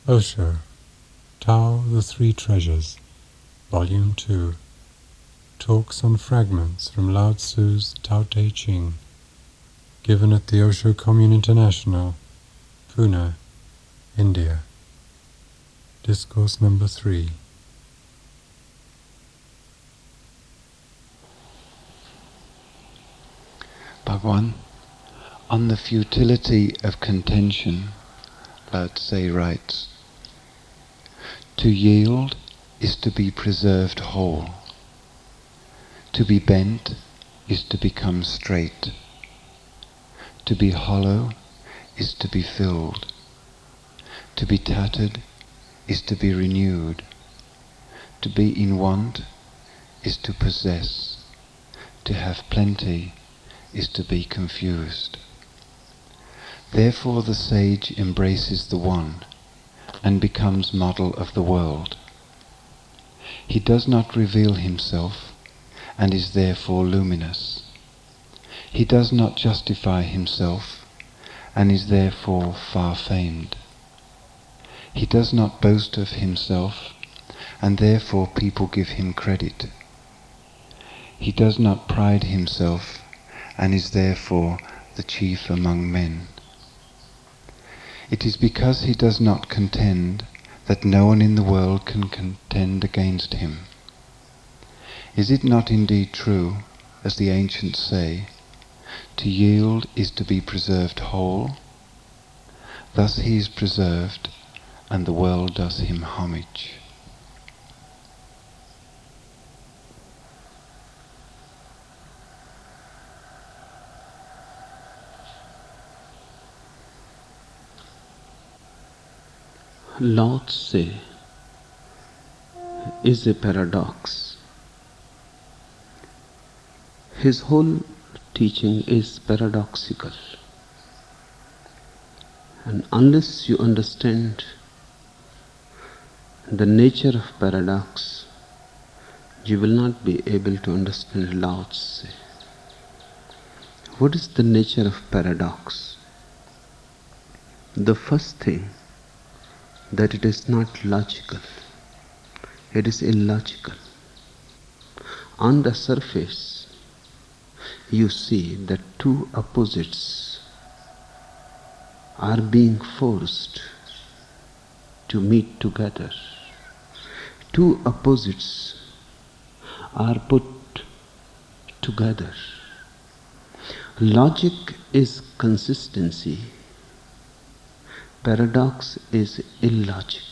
Osho, Tao the Three Treasures, Volume 2. Talks on fragments from Lao Tzu's Tao Te Ching, given at the Osho Commune International, Pune, India. Discourse number 3. Bhagwan, on the futility of contention, Lao Tzu writes, to yield is to be preserved whole. To be bent is to become straight. To be hollow is to be filled. To be tattered is to be renewed. To be in want is to possess. To have plenty is to be confused. Therefore the sage embraces the one and becomes model of the world. He does not reveal himself and is therefore luminous. He does not justify himself and is therefore far-famed. He does not boast of himself and therefore people give him credit. He does not pride himself and is therefore the chief among men. It is because he does not contend that no one in the world can contend against him. Is it not indeed true, as the ancients say, to yield is to be preserved whole? Thus he is preserved, and the world does him homage. Lao Tzu is a paradox. His whole teaching is paradoxical. And unless you understand the nature of paradox, you will not be able to understand Lao Tzu. What is the nature of paradox? The first thing, that it is not logical. It is illogical. On the surface, you see that two opposites are being forced to meet together. Two opposites are put together. Logic is consistency. Paradox is illogic.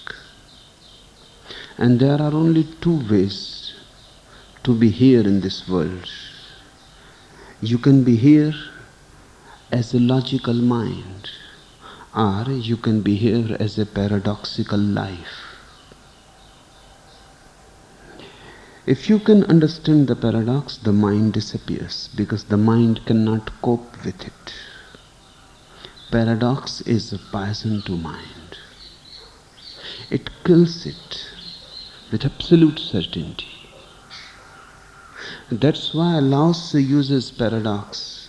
And there are only two ways to be here in this world. You can be here as a logical mind, or you can be here as a paradoxical life. If you can understand the paradox, the mind disappears, because the mind cannot cope with it. Paradox is a poison to mind. It kills it with absolute certainty. That's why Lao Tzu uses paradox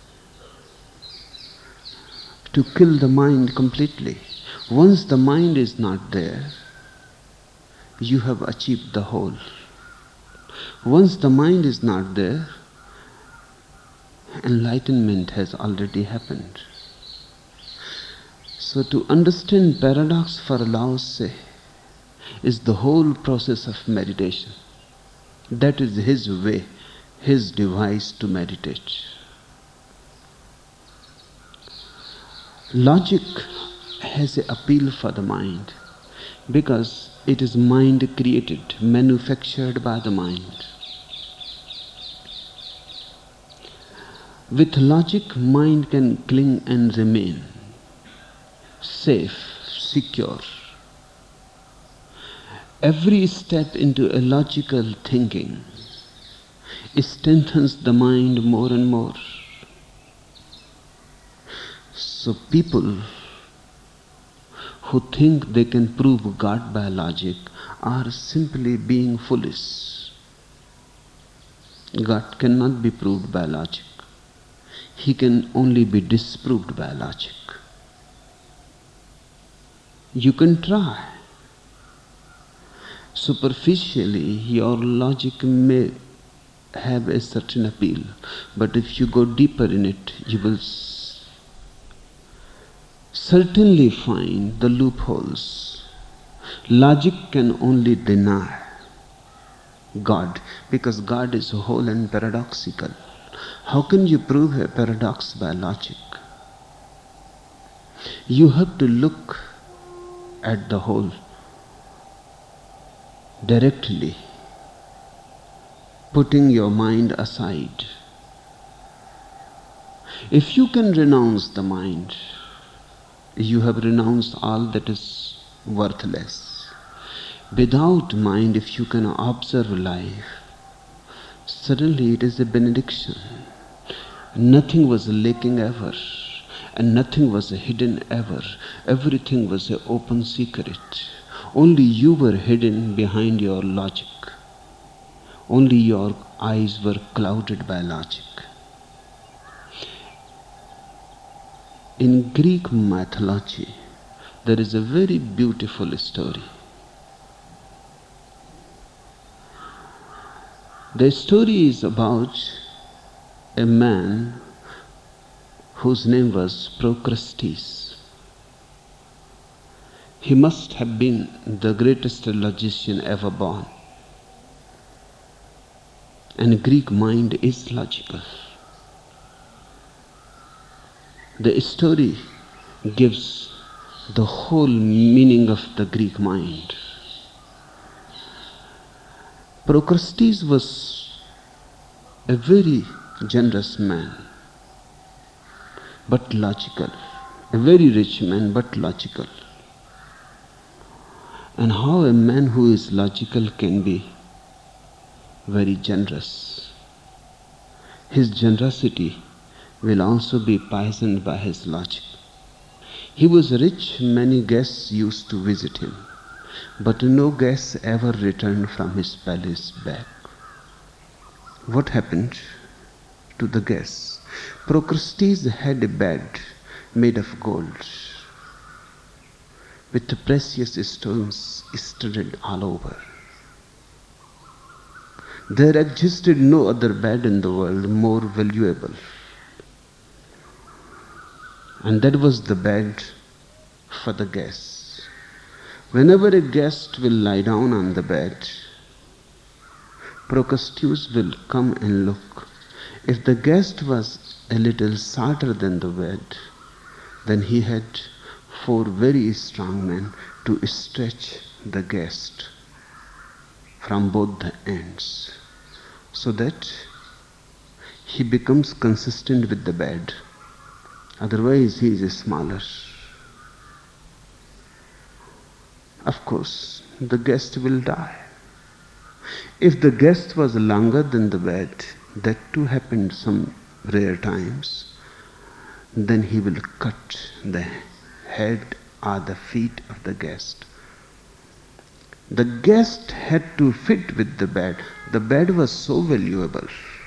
to kill the mind completely. Once the mind is not there, you have achieved the whole. Once the mind is not there, enlightenment has already happened. So to understand paradox for Lao Tzu is the whole process of meditation. That is his way, his device to meditate. Logic has an appeal for the mind because it is mind created, manufactured by the mind. With logic, mind can cling and remain safe, secure. Every step into a logical thinking strengthens the mind more and more. So people who think they can prove God by logic are simply being foolish. God cannot be proved by logic. He can only be disproved by logic. You can try. Superficially, your logic may have a certain appeal, but if you go deeper in it, you will certainly find the loopholes. Logic can only deny God, because God is whole and paradoxical. How can you prove a paradox by logic? You have to look at the whole directly, putting your mind aside. If you can renounce the mind, you have renounced all that is worthless. Without mind, if you can observe life, suddenly it is a benediction. Nothing was lacking ever, and nothing was hidden ever. Everything was an open secret. Only you were hidden behind your logic. Only your eyes were clouded by logic. In Greek mythology, there is a very beautiful story. The story is about a man whose name was Procrustes. He must have been the greatest logician ever born. And Greek mind is logical. The story gives the whole meaning of the Greek mind. Procrustes was a very generous man, but logical. A very rich man, but logical. And how a man who is logical can be very generous? His generosity will also be poisoned by his logic. He was rich, many guests used to visit him, but no guest ever returned from his palace back. What happened to the guests? Procrustes had a bed made of gold, with precious stones studded all over. There existed no other bed in the world more valuable. And that was the bed for the guests. Whenever a guest will lie down on the bed, Procrustes will come and look. If the guest was a little shorter than the bed, then he had 4 very strong men to stretch the guest from both the ends, so that he becomes consistent with the bed. Otherwise, he is smaller. Of course, the guest will die. If the guest was longer than the bed, that too happened some rare times, then he will cut the head or the feet of the guest. The guest had to fit with the bed. The bed was so valuable,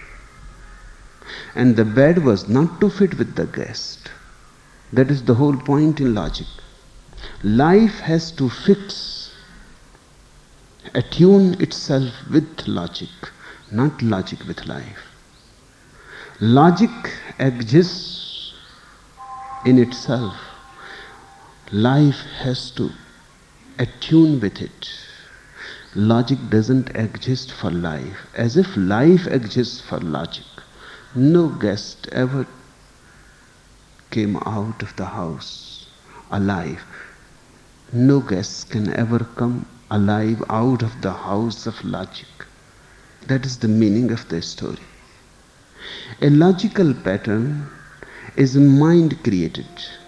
and the bed was not to fit with the guest. That is the whole point in logic. Life has to attune itself with logic, not logic with life. Logic exists in itself. Life has to attune with it. Logic doesn't exist for life, as if life exists for logic. No guest ever came out of the house alive. No guest can ever come alive out of the house of logic. That is the meaning of the story. A logical pattern is mind created.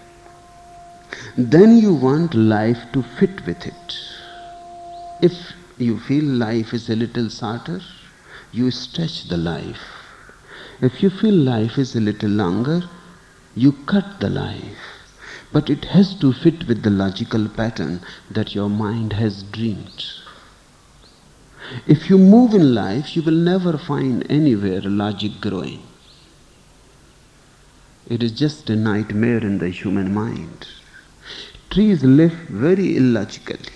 Then you want life to fit with it. If you feel life is a little shorter, you stretch the life. If you feel life is a little longer, you cut the life. But it has to fit with the logical pattern that your mind has dreamed. If you move in life, you will never find anywhere logic growing. It is just a nightmare in the human mind. Trees live very illogically.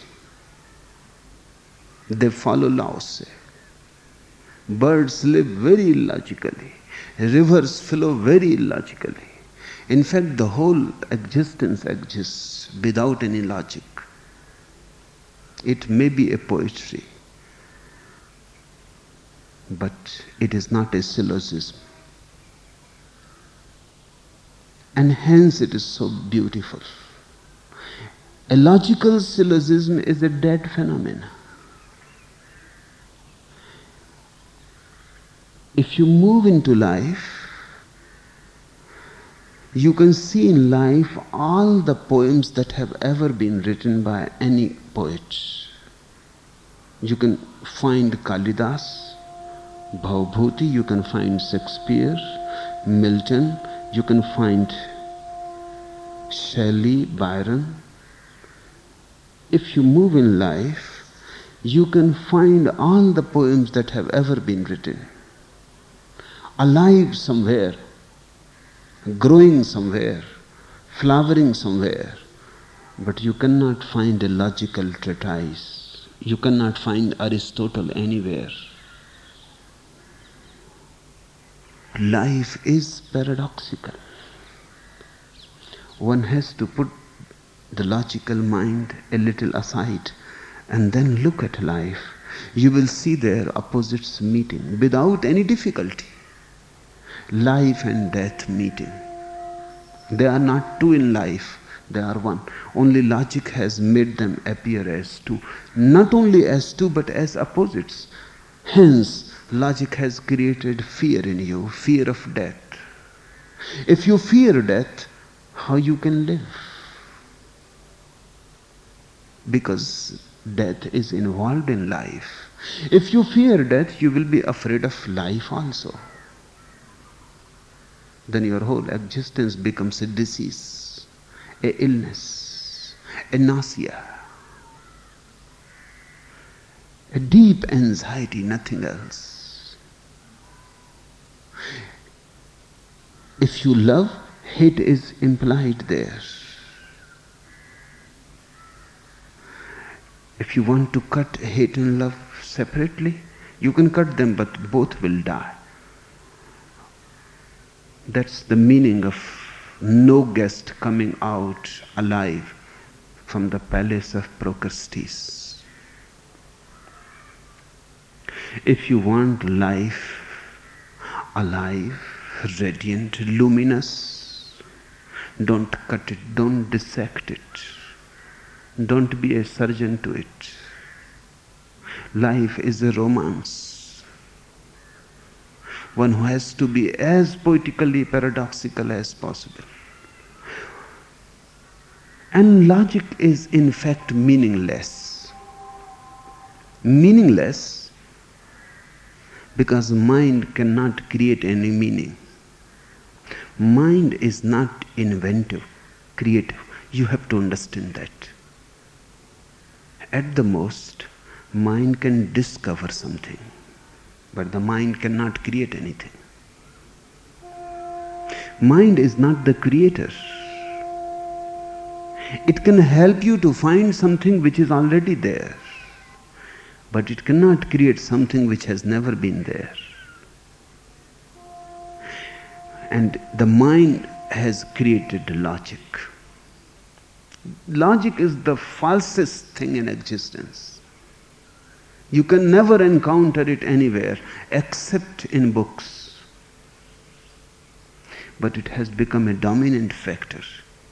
They follow laws. Birds live very illogically. Rivers flow very illogically. In fact, the whole existence exists without any logic. It may be a poetry, but it is not a syllogism. And hence it is so beautiful. A logical syllogism is a dead phenomenon. If you move into life, you can see in life all the poems that have ever been written by any poet. You can find Kalidas, Bhavbhuti, you can find Shakespeare, Milton, you can find Shelley, Byron. If you move in life, you can find all the poems that have ever been written, alive somewhere, growing somewhere, flowering somewhere, but you cannot find a logical treatise. You cannot find Aristotle anywhere. Life is paradoxical. One has to put the logical mind a little aside and then look at life. You will see their opposites meeting without any difficulty. Life and death meeting. They are not two in life, they are one. Only logic has made them appear as two. Not only as two, but as opposites. Hence, logic has created fear in you, fear of death. If you fear death, how you can live? Because death is involved in life. If you fear death, you will be afraid of life also. Then your whole existence becomes a disease, a illness, a nausea, a deep anxiety, nothing else. If you love, hate is implied there. If you want to cut hate and love separately, you can cut them, but both will die. That's the meaning of no guest coming out alive from the palace of Procrustes. If you want life alive, radiant, luminous, don't cut it, don't dissect it. Don't be a surgeon to it. Life is a romance. One who has to be as poetically paradoxical as possible. And logic is in fact meaningless. Meaningless because mind cannot create any meaning. Mind is not inventive, creative. You have to understand that. At the most, mind can discover something, but the mind cannot create anything. Mind is not the creator. It can help you to find something which is already there, but it cannot create something which has never been there. And the mind has created logic. Logic is the falsest thing in existence. You can never encounter it anywhere except in books. But it has become a dominant factor.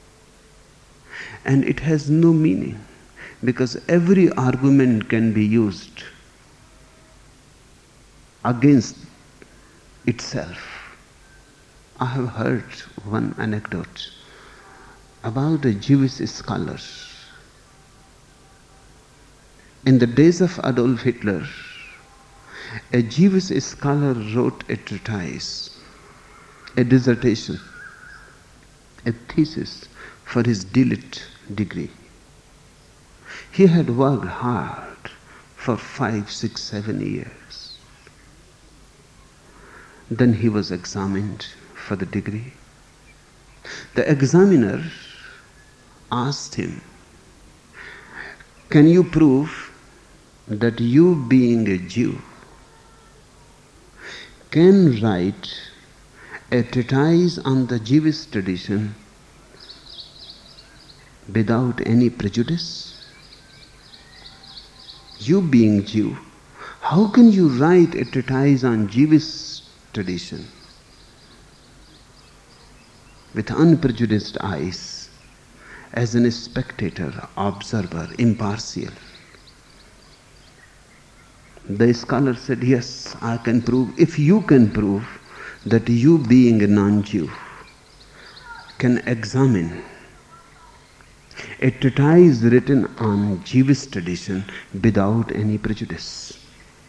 And it has no meaning because every argument can be used against itself. I have heard one anecdote about a Jewish scholar. In the days of Adolf Hitler, a Jewish scholar wrote a treatise, a dissertation, a thesis for his D.Litt degree. He had worked hard for 5, 6, 7 years. Then he was examined for the degree. The examiner asked him, Can you prove that you, being a Jew, can write a treatise on the Jewish tradition without any prejudice? You, being Jew, how can you write a treatise on Jewish tradition with unprejudiced eyes, as a spectator, observer, impartial? The scholar said, yes, I can prove. If you can prove that you, being a non-Jew, can examine a treatise written on Jewish tradition without any prejudice.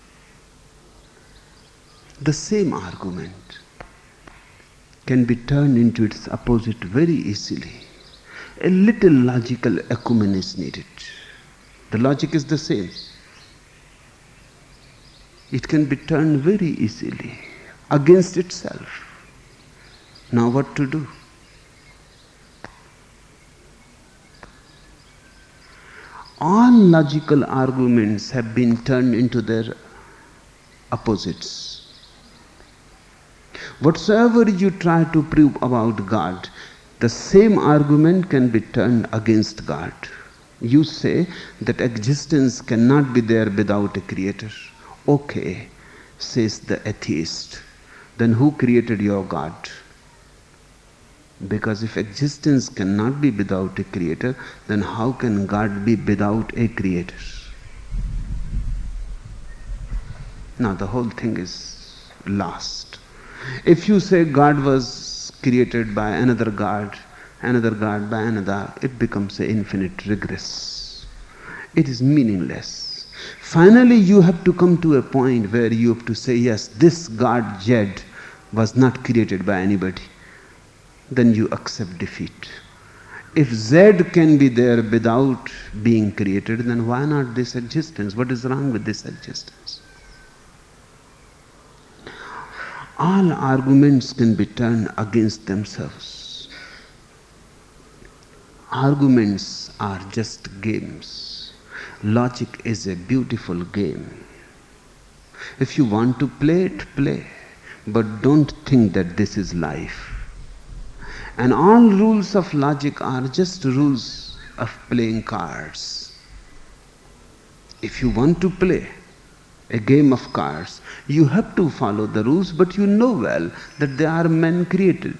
The same argument can be turned into its opposite very easily. A little logical acumen is needed. The logic is the same. It can be turned very easily against itself. Now what to do? All logical arguments have been turned into their opposites. Whatsoever you try to prove about God, the same argument can be turned against God. You say that existence cannot be there without a creator. Okay, says the atheist. Then who created your God? Because if existence cannot be without a creator, then how can God be without a creator? Now the whole thing is lost. If you say God was created by another God by another, it becomes an infinite regress. It is meaningless. Finally, you have to come to a point where you have to say, yes, this God Jed was not created by anybody. Then you accept defeat. If Z can be there without being created, then why not this existence? What is wrong with this existence? All arguments can be turned against themselves. Arguments are just games. Logic is a beautiful game. If you want to play it, play. But don't think that this is life. And all rules of logic are just rules of playing cards. If you want to play a game of cards, you have to follow the rules, but you know well that they are man created.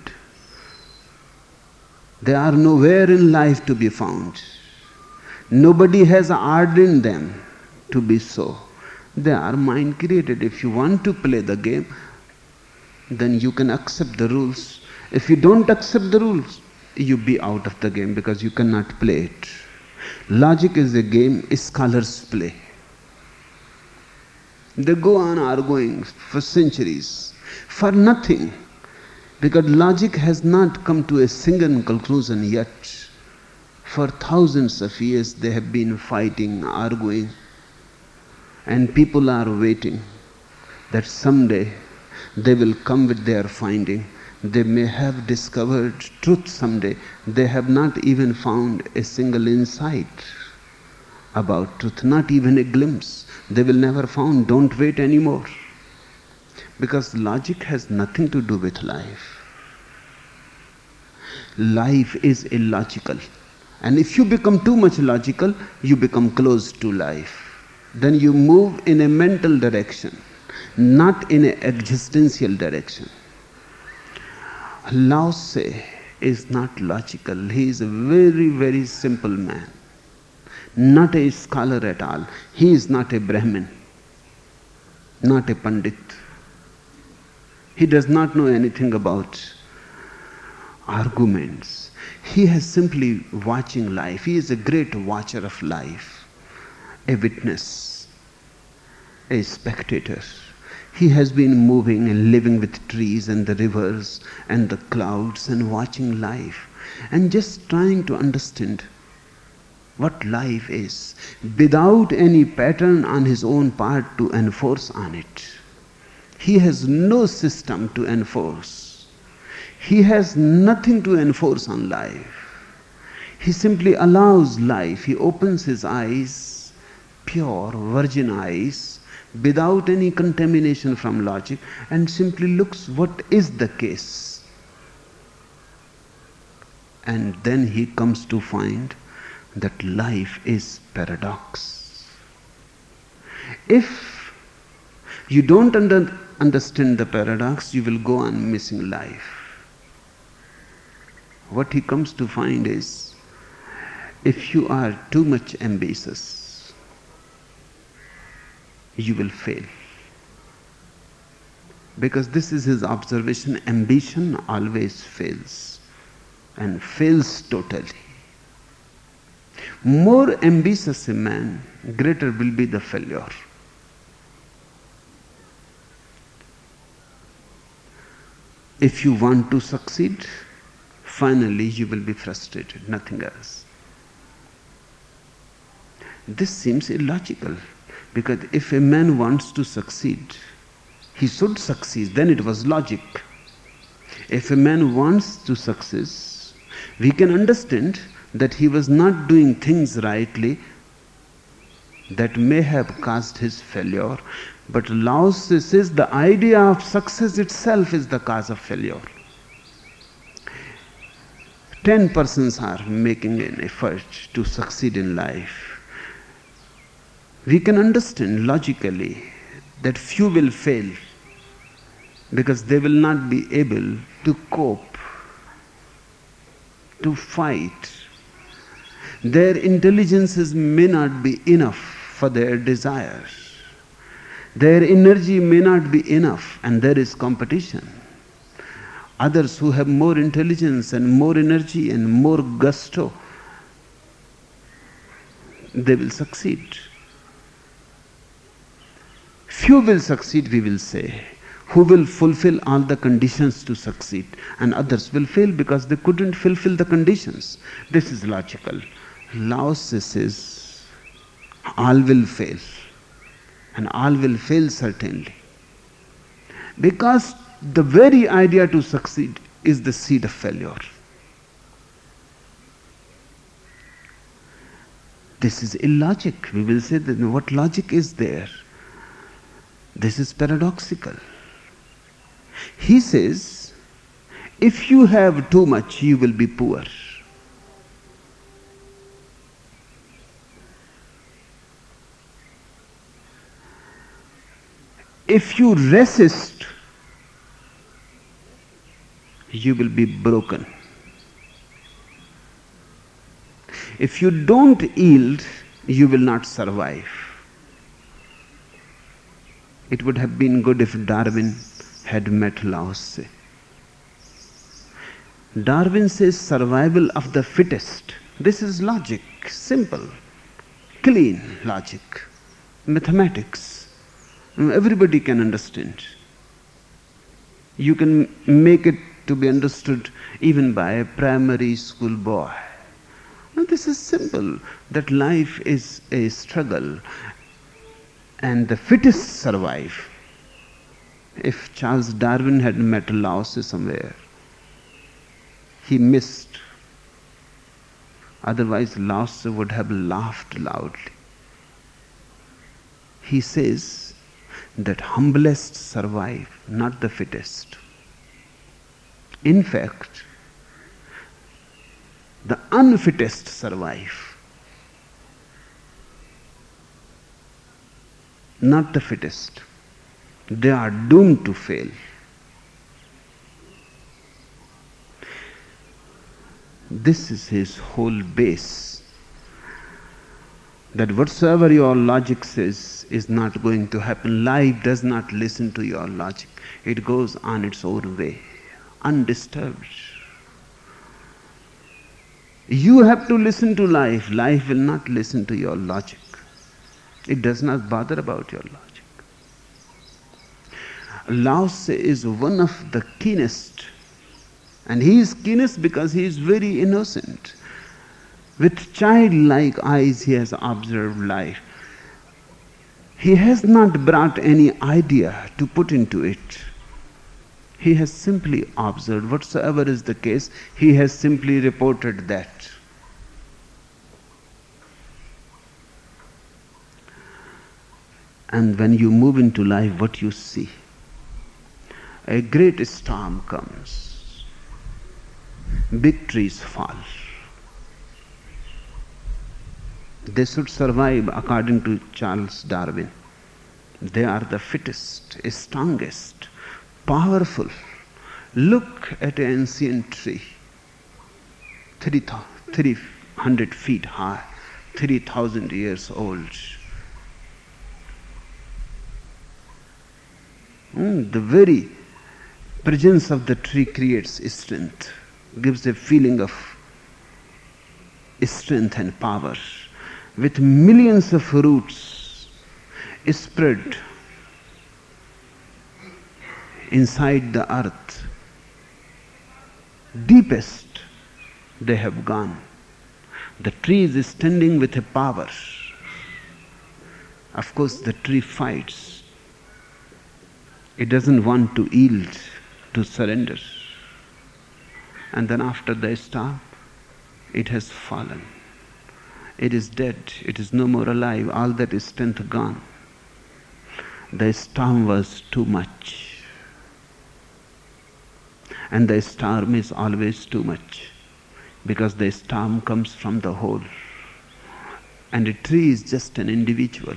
They are nowhere in life to be found. Nobody has ordained them to be so. They are mind created. If you want to play the game, then you can accept the rules. If you don't accept the rules, you be out of the game because you cannot play it. Logic is a game scholars play. They go on arguing for centuries, for nothing, because logic has not come to a single conclusion yet. For thousands of years they have been fighting, arguing, and people are waiting that someday they will come with their finding. They may have discovered truth someday. They have not even found a single insight about truth, not even a glimpse. They will never found. Don't wait anymore. Because logic has nothing to do with life. Life is illogical. And if you become too much logical, you become close to life. Then you move in a mental direction, not in an existential direction. Lao Tse is not logical. He is a very, very simple man. Not a scholar at all. He is not a Brahmin, not a Pandit. He does not know anything about arguments. He has simply watching life. He is a great watcher of life, a witness, a spectator. He has been moving and living with trees and the rivers and the clouds and watching life and just trying to understand what life is without any pattern on his own part to enforce on it. He has no system to enforce. He has nothing to enforce on life. He simply allows life. He opens his eyes, pure, virgin eyes, without any contamination from logic, and simply looks what is the case. And then he comes to find that life is paradox. If you don't understand the paradox, you will go on missing life. What he comes to find is, if you are too much ambitious, you will fail. Because this is his observation, ambition always fails, and fails totally. More ambitious a man, greater will be the failure. If you want to succeed, finally you will be frustrated, nothing else. This seems illogical, because if a man wants to succeed, he should succeed, then it was logic. If a man wants to succeed, we can understand that he was not doing things rightly that may have caused his failure, but Lao Tzu says the idea of success itself is the cause of failure. 10 persons are making an effort to succeed in life. We can understand logically that few will fail because they will not be able to cope, to fight. Their intelligences may not be enough for their desires. Their energy may not be enough, and there is competition. Others who have more intelligence and more energy and more gusto, they will succeed. Few will succeed, we will say, who will fulfill all the conditions to succeed, and others will fail because they couldn't fulfill the conditions. This is logical. Lao Tzu says, all will fail, and all will fail certainly. Because the very idea to succeed is the seed of failure. This is illogic. We will say that what logic is there? This is paradoxical. He says, if you have too much, you will be poor. If you resist, you will be broken. If you don't yield, you will not survive. It would have been good if Darwin had met Lao Tzu. Darwin says survival of the fittest. This is logic, simple, clean logic, mathematics. Everybody can understand. You can make it to be understood even by a primary school boy. Now, this is simple, that life is a struggle and the fittest survive. If Charles Darwin had met Lao Tzu somewhere, he missed. Otherwise, Lao Tzu would have laughed loudly. He says that humblest survive, not the fittest. In fact, the unfittest survive, not the fittest. They are doomed to fail. This is his whole base. That whatsoever your logic says is not going to happen. Life does not listen to your logic. It goes on its own way, undisturbed. You have to listen to life. Life will not listen to your logic. It does not bother about your logic. Lao Tzu is one of the keenest, and he is keenest because he is very innocent. With childlike eyes he has observed life. He has not brought any idea to put into it. He has simply observed whatsoever is the case. He has simply reported that. And when you move into life, what you see? A great storm comes. Big trees fall. They should survive according to Charles Darwin. They are the fittest, strongest, powerful. Look at an ancient tree, 300 feet high, 3,000 years old. The very presence of the tree creates strength, gives a feeling of strength and power. With millions of roots spread inside the earth, deepest they have gone. The tree is standing with a power. Of course, the tree fights. It doesn't want to yield, to surrender. And then after the storm, it has fallen. It is dead. It is no more alive. All that is strength gone. The storm was too much. And the storm is always too much, because the storm comes from the whole. And a tree is just an individual.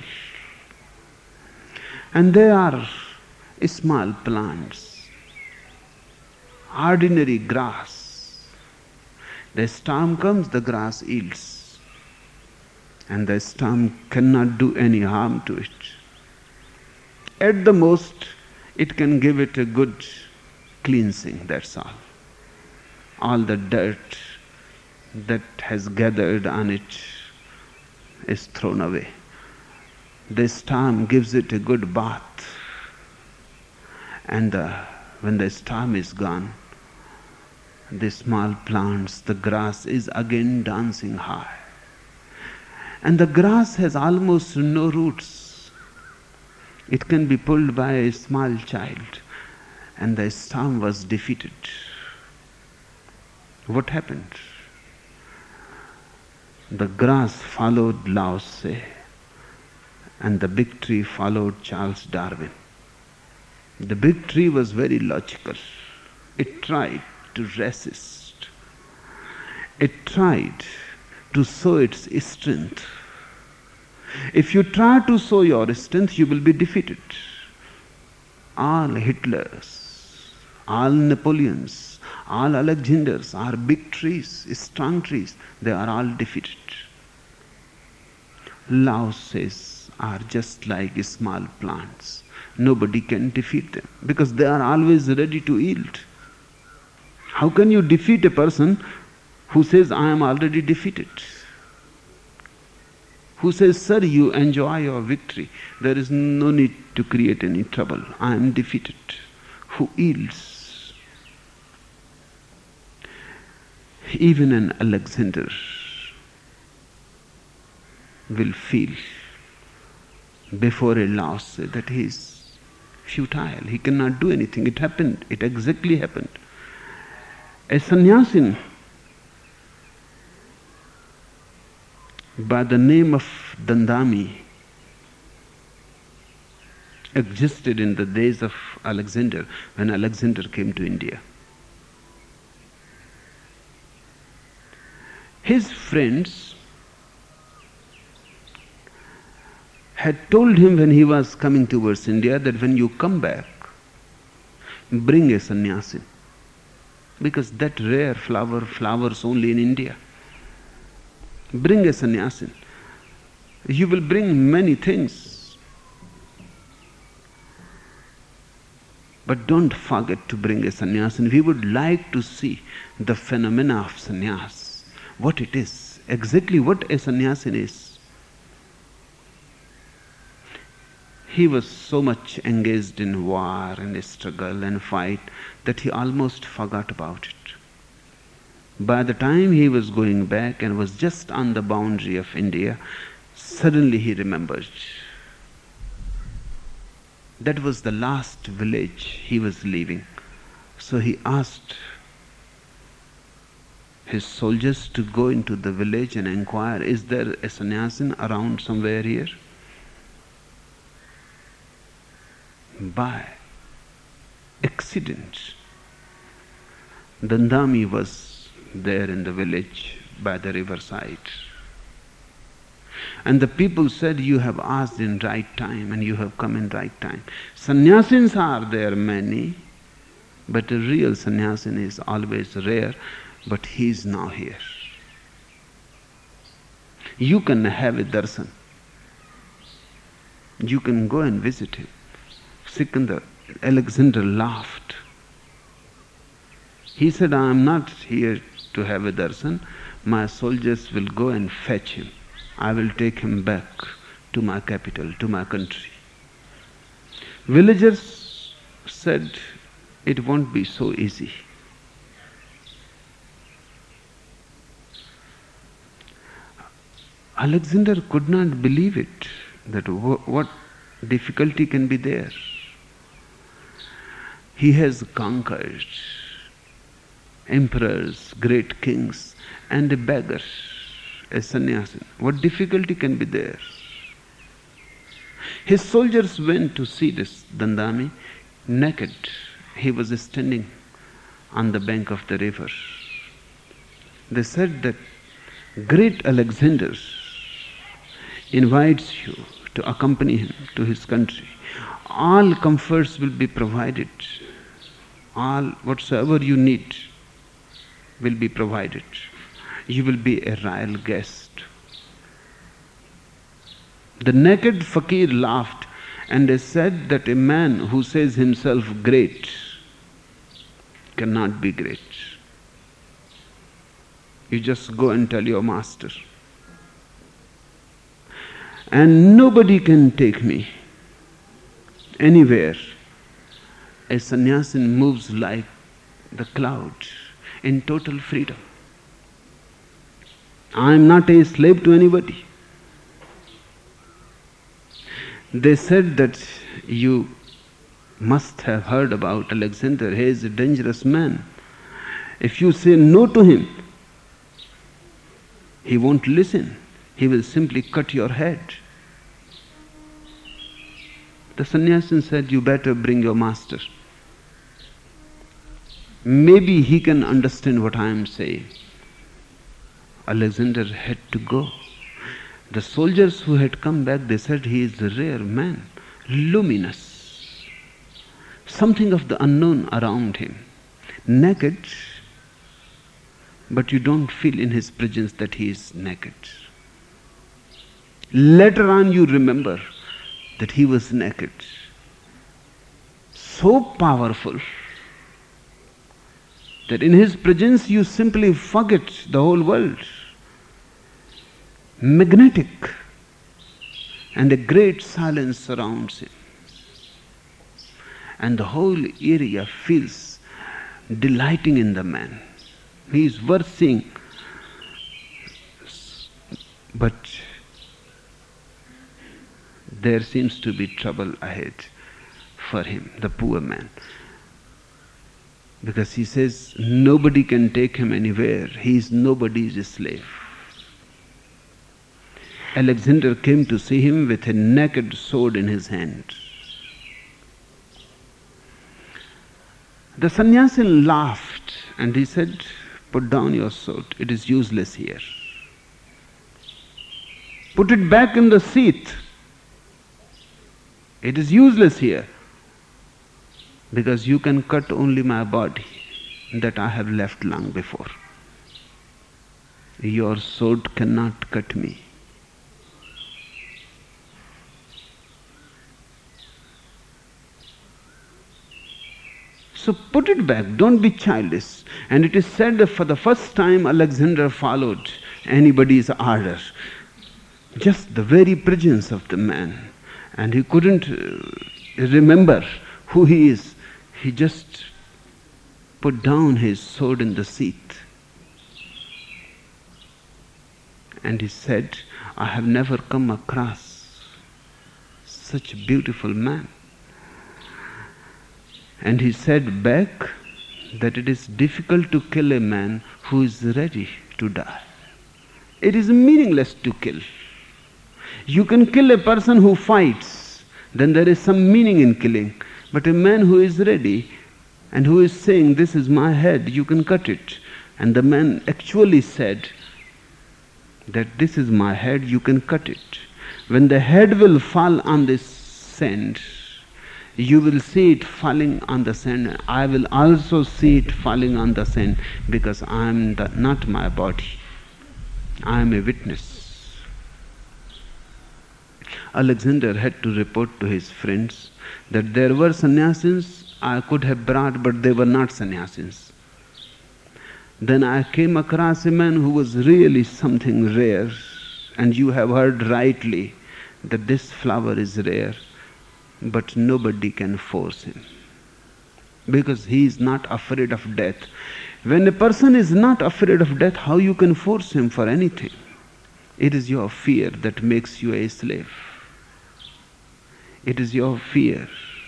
And they are small plants, ordinary grass. The storm comes, the grass yields. And the storm cannot do any harm to it. At the most, it can give it a good cleansing, that's all. All the dirt that has gathered on it is thrown away. The storm gives it a good bath. And when the storm is gone, the small plants, the grass is again dancing high. And the grass has almost no roots. It can be pulled by a small child. And the storm was defeated. What happened? The grass followed Lao Tse, and the big tree followed Charles Darwin. The big tree was very logical. It tried to resist. It tried to show its strength. If you try to show your strength, you will be defeated. All Hitlers, all Napoleons, all Alexanders are big trees, strong trees. They are all defeated. Lao Tse's are just like small plants. Nobody can defeat them because they are always ready to yield. How can you defeat a person who says, I am already defeated? Who says, sir, you enjoy your victory. There is no need to create any trouble. I am defeated. Who yields? Even an Alexander will feel before a Lao Tse that he is futile. He cannot do anything. It happened. It exactly happened. A sannyasin by the name of Dandami existed in the days of Alexander, when Alexander came to India. His friends had told him when he was coming towards India that when you come back, bring a sannyasin, because that rare flower flowers only in India. Bring a sannyasin. You will bring many things, but don't forget to bring a sannyasin. We would like to see the phenomena of sannyas, what it is, exactly what a sannyasin is. He was so much engaged in war and struggle and fight that he almost forgot about it. By the time he was going back and was just on the boundary of India, suddenly he remembered. That was the last village he was leaving. So he asked his soldiers to go into the village and inquire, is there a sannyasin around somewhere here? by accident. Dandami was there in the village by the riverside. And the people said, you have asked in right time and you have come in right time. Sannyasins are there many, but a real sannyasin is always rare, but he is now here. You can have a darshan. You can go and visit him. Alexander laughed. He said, I am not here to have a darshan. My soldiers will go and fetch him. I will take him back to my capital, to my country. Villagers said, it won't be so easy. Alexander could not believe it, that what difficulty can be there. He has conquered emperors, great kings, and a beggar, a sannyasin. What difficulty can be there? His soldiers went to see this Dandami naked. He was standing on the bank of the river. They said that great Alexander invites you to accompany him to his country. All comforts will be provided. All whatsoever you need will be provided. You will be a royal guest. The naked fakir laughed, and they said that a man who says himself great cannot be great. You just go and tell your master. And nobody can take me anywhere. A sannyasin moves like the cloud in total freedom. I am not a slave to anybody. They said that you must have heard about Alexander. He is a dangerous man. If you say no to him, he won't listen. He will simply cut your head. The sannyasin said, you better bring your master. Maybe he can understand what I am saying. Alexander had to go. The soldiers who had come back, they said, he is a rare man, luminous. Something of the unknown around him. Naked, but you don't feel in his presence that he is naked. Later on you remember that he was naked. So powerful that in his presence you simply forget the whole world. Magnetic, and a great silence surrounds him. And the whole area feels delighting in the man. He is worth seeing. But there seems to be trouble ahead for him, the poor man. Because he says nobody can take him anywhere. He is nobody's slave. Alexander came to see him with a naked sword in his hand. The sannyasin laughed and he said, put down your sword. It is useless here. Put it back in the sheath. It is useless here. Because you can cut only my body that I have left long before. Your sword cannot cut me. So put it back, don't be childish. And it is said that for the first time Alexander followed anybody's order. Just the very presence of the man. And he couldn't remember who he is. He just put down his sword in the sheath. And he said, I have never come across such a beautiful man. And he said back that it is difficult to kill a man who is ready to die. It is meaningless to kill. You can kill a person who fights, then there is some meaning in killing. But a man who is ready and who is saying, this is my head, you can cut it. And the man actually said that this is my head, you can cut it. When the head will fall on this sand, you will see it falling on the sand. I will also see it falling on the sand, because I am not my body. I am a witness. Alexander had to report to his friends that there were sannyasis I could have brought, but they were not sannyasis. Then I came across a man who was really something rare, and you have heard rightly that this flower is rare, but nobody can force him, because he is not afraid of death. When a person is not afraid of death, how you can force him for anything? It is your fear that makes you a slave. It is your fear.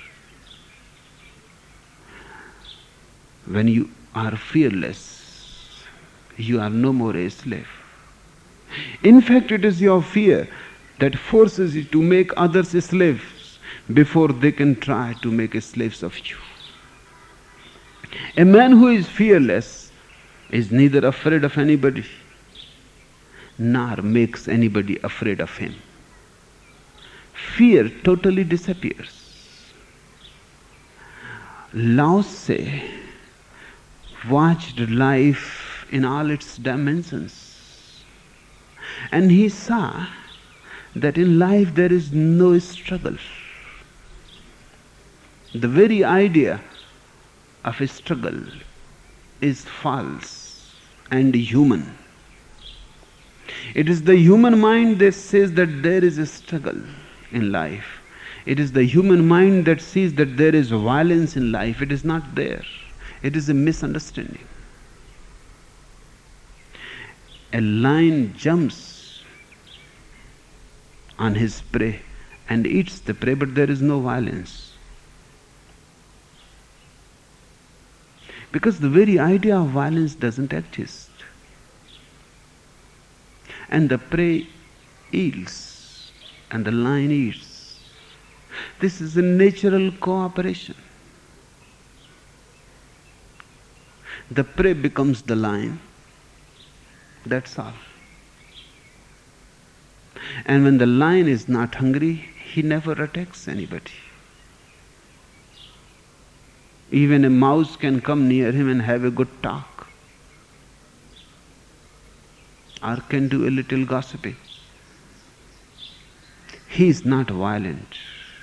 When you are fearless, you are no more a slave. In fact, it is your fear that forces you to make others slaves before they can try to make slaves of you. A man who is fearless is neither afraid of anybody nor makes anybody afraid of him. Fear totally disappears. Lao Tse watched life in all its dimensions, and he saw that in life there is no struggle. The very idea of a struggle is false and human. It is the human mind that says that there is a struggle in life. It is the human mind that sees that there is violence in life. It is not there. It is a misunderstanding. A lion jumps on his prey and eats the prey, but there is no violence. Because the very idea of violence doesn't exist. And the prey yields and the lion eats. This is a natural cooperation. The prey becomes the lion. That's all. And when the lion is not hungry, he never attacks anybody. Even a mouse can come near him and have a good talk, or can do a little gossiping. He is not violent.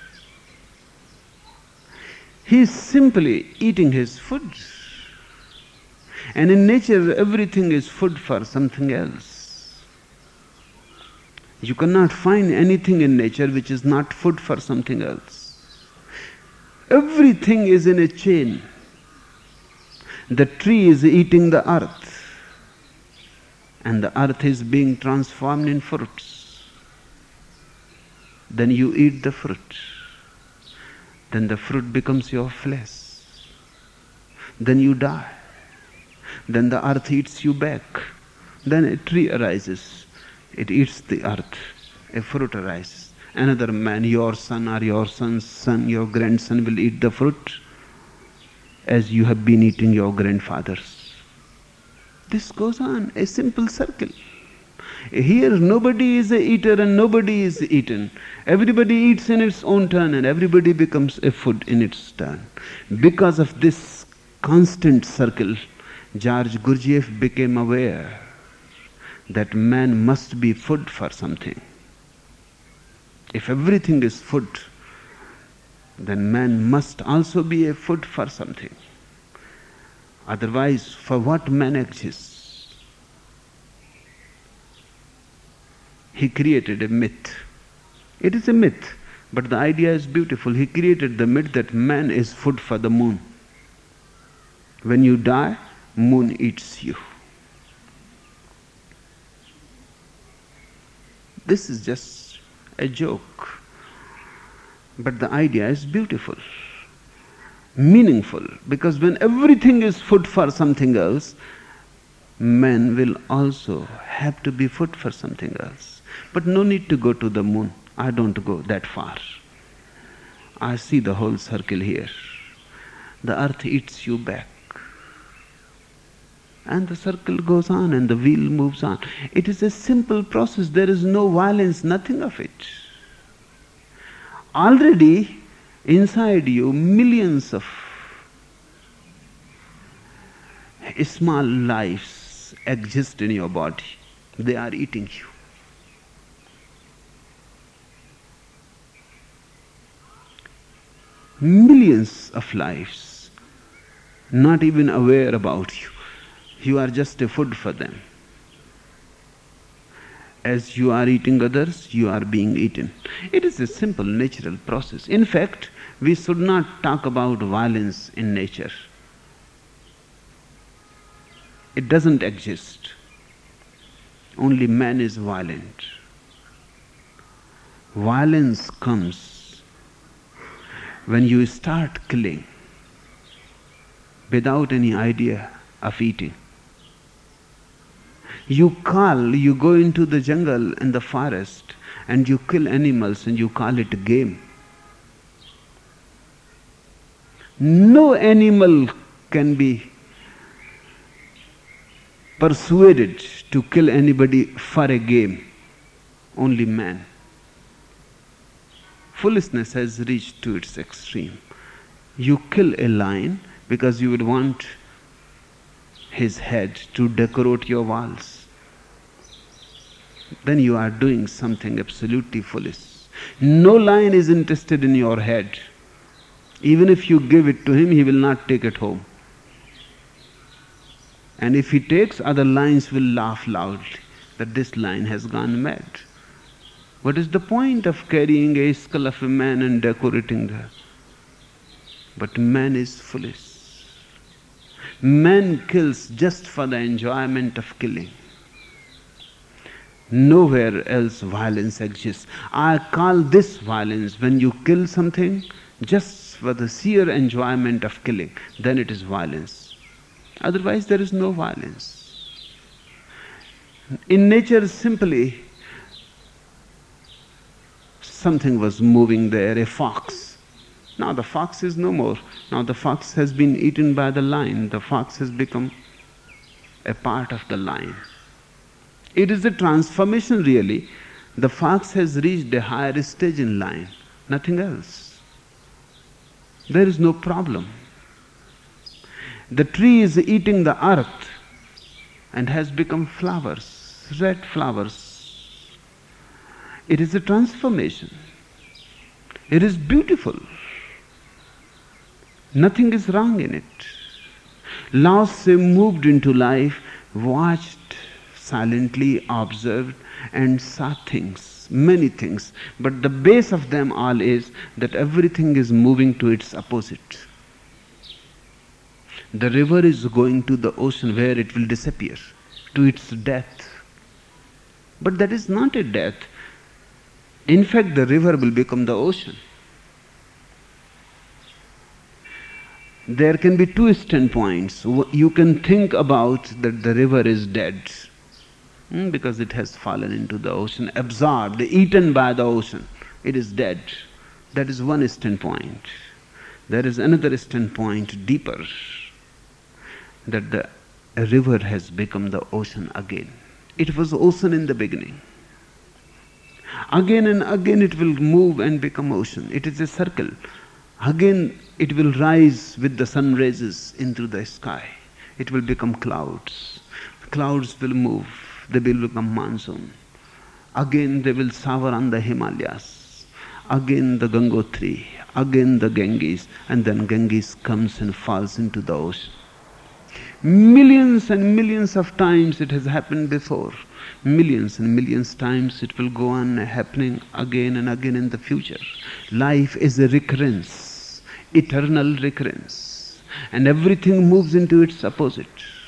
He is simply eating his food. And in nature, everything is food for something else. You cannot find anything in nature which is not food for something else. Everything is in a chain. The tree is eating the earth, and the earth is being transformed in fruits. Then you eat the fruit. Then the fruit becomes your flesh. Then you die. Then the earth eats you back. Then a tree arises. It eats the earth. A fruit arises. Another man, your son or your son's son, your grandson will eat the fruit as you have been eating your grandfather's. This goes on, a simple circle. Here nobody is a eater and nobody is eaten. Everybody eats in its own turn and everybody becomes a food in its turn. Because of this constant circle, George Gurdjieff became aware that man must be food for something. If everything is food, then man must also be a food for something. Otherwise, for what man exists? He created a myth. It is a myth, but the idea is beautiful. He created the myth that man is food for the moon. When you die, moon eats you. This is just a joke, but the idea is beautiful, meaningful, because when everything is food for something else, man will also have to be food for something else. But no need to go to the moon. I don't go that far. I see the whole circle here. The earth eats you back. And the circle goes on and the wheel moves on. It is a simple process. There is no violence, nothing of it. Already inside you, millions of small lives exist in your body. They are eating you. Millions of lives, not even aware about you. You are just a food for them. As you are eating others, you are being eaten. It is a simple natural process. In fact, we should not talk about violence in nature. It doesn't exist. Only man is violent. Violence comes when you start killing without any idea of eating. You go into the jungle and the forest and you kill animals and you call it game. No animal can be persuaded to kill anybody for a game. Only man. Foolishness has reached to its extreme. You kill a lion because you would want his head to decorate your walls. Then you are doing something absolutely foolish. No lion is interested in your head. Even if you give it to him, he will not take it home. And if he takes, other lions will laugh loudly that this lion has gone mad. What is the point of carrying a skull of a man and decorating that? But man is foolish. Man kills just for the enjoyment of killing. Nowhere else violence exists. I call this violence when you kill something just for the sheer enjoyment of killing. Then it is violence. Otherwise there is no violence. In nature simply something was moving there, a fox. Now the fox is no more. Now the fox has been eaten by the lion. The fox has become a part of the lion. It is a transformation really. The fox has reached a higher stage in lion. Nothing else. There is no problem. The tree is eating the earth and has become flowers, red flowers. It is a transformation. It is beautiful. Nothing is wrong in it. Lao Tse moved into life, watched, silently observed, and saw things, many things. But the base of them all is that everything is moving to its opposite. The river is going to the ocean where it will disappear, to its death. But that is not a death. In fact, the river will become the ocean. There can be two standpoints. You can think about that the river is dead because it has fallen into the ocean, absorbed, eaten by the ocean. It is dead. That is one standpoint. There is another standpoint deeper, that the river has become the ocean again. It was ocean in the beginning. Again and again it will move and become ocean. It is a circle. Again it will rise with the sun rays into the sky. It will become clouds. Clouds will move. They will become monsoon. Again they will shower on the Himalayas. Again the Gangotri. Again the Ganges. And then Ganges comes and falls into the ocean. Millions and millions of times it has happened before. Millions and millions times it will go on happening again and again in the future. Life is a recurrence, eternal recurrence. And everything moves into its opposite.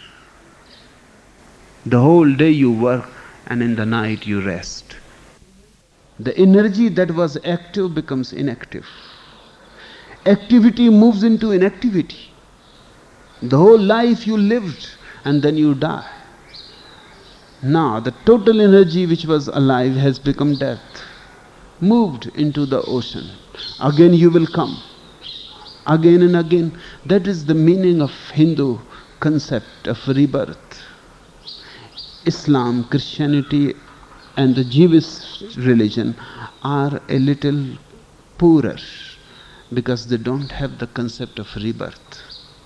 The whole day you work and in the night you rest. The energy that was active becomes inactive. Activity moves into inactivity. The whole life you lived and then you die. Now the total energy which was alive has become death, moved into the ocean. Again you will come. Again and again. That is the meaning of Hindu concept of rebirth. Islam, Christianity and the Jewish religion are a little poorer because they don't have the concept of rebirth.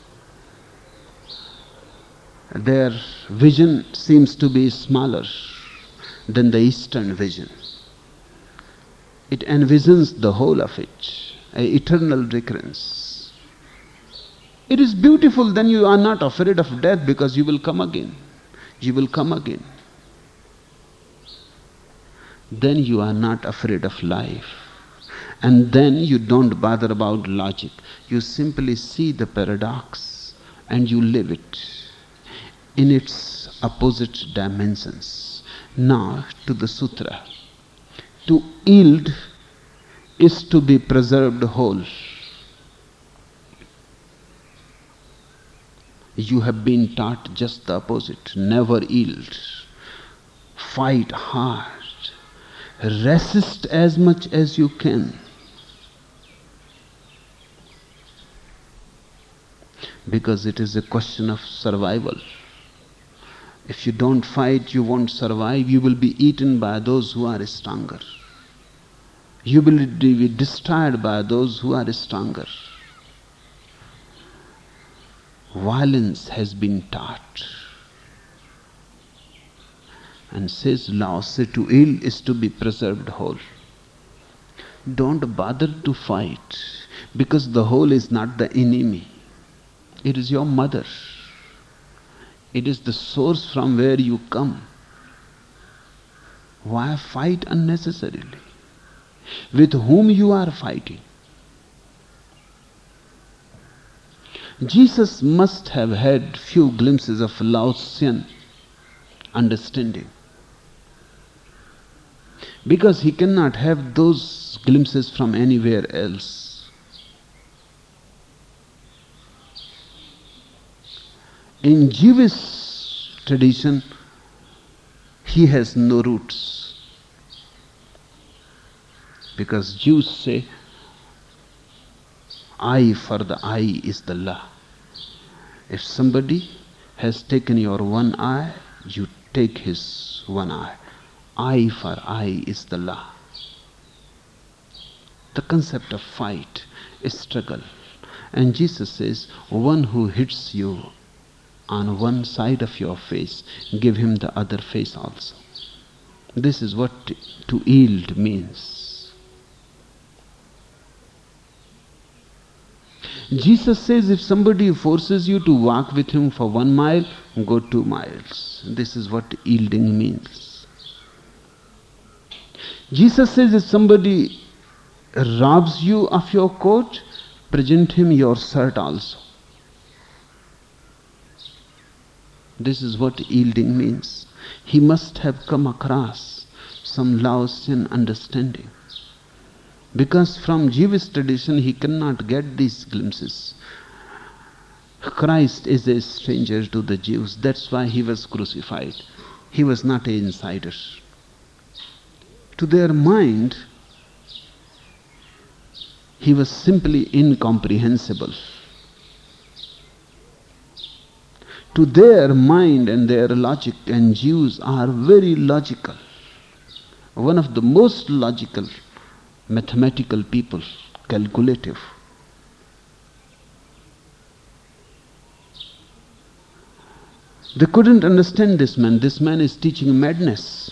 Their vision seems to be smaller than the Eastern vision. It envisions the whole of it, an eternal recurrence. It is beautiful, then you are not afraid of death because you will come again. You will come again. Then you are not afraid of life. And then you don't bother about logic. You simply see the paradox and you live it in its opposite dimensions. Now to the sutra. To yield is to be preserved whole. You have been taught just the opposite. Never yield. Fight hard. Resist as much as you can. Because it is a question of survival. If you don't fight, you won't survive. You will be eaten by those who are stronger. You will be destroyed by those who are stronger. Violence has been taught. And says Lao Tse, to yield is to be preserved whole. Don't bother to fight, because the whole is not the enemy. It is your mother. It is the source from where you come. Why fight unnecessarily? With whom you are fighting? Jesus must have had few glimpses of Laotian understanding, because he cannot have those glimpses from anywhere else. In Jewish tradition, he has no roots, because Jews say, eye for the eye is the law. If somebody has taken your one eye, you take his one eye. Eye for eye is the law. The concept of fight is struggle. And Jesus says, one who hits you on one side of your face, give him the other face also. This is what to yield means. Jesus says, if somebody forces you to walk with him for 1 mile, go 2 miles. This is what yielding means. Jesus says, if somebody robs you of your coat, present him your shirt also. This is what yielding means. He must have come across some Laotian understanding. Because from Jewish tradition he cannot get these glimpses. Christ is a stranger to the Jews. That's why he was crucified. He was not an insider. To their mind, he was simply incomprehensible. To their mind and their logic, and Jews are very logical. One of the most logical mathematical people, calculative. They couldn't understand this man. This man is teaching madness.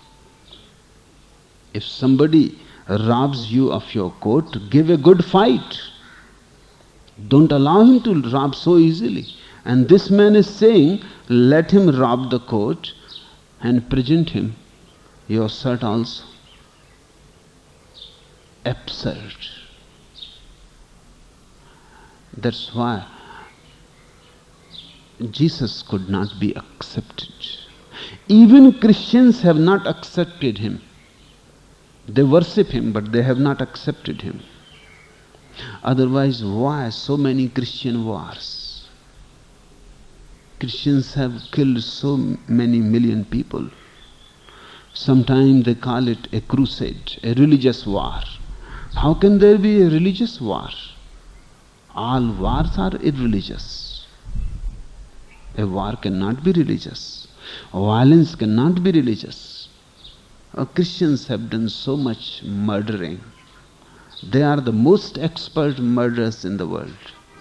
If somebody robs you of your coat, give a good fight. Don't allow him to rob so easily. And this man is saying, let him rob the coat and present him your shirt also. Absurd. That's why Jesus could not be accepted. Even Christians have not accepted him. They worship him, but they have not accepted him. Otherwise, why so many Christian wars? Christians have killed so many million people. Sometimes they call it a crusade, a religious war. How can there be a religious war? All wars are irreligious. A war cannot be religious. Violence cannot be religious. Christians have done so much murdering. They are the most expert murderers in the world.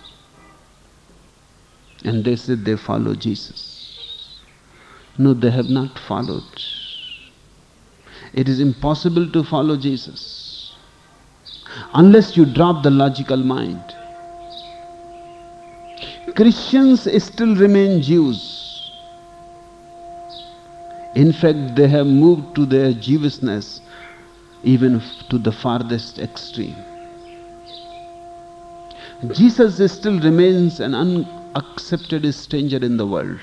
And they say they follow Jesus. No, they have not followed. It is impossible to follow Jesus unless you drop the logical mind. Christians still remain Jews. In fact, they have moved to their Jewishness even to the farthest extreme. Jesus still remains an unaccepted stranger in the world.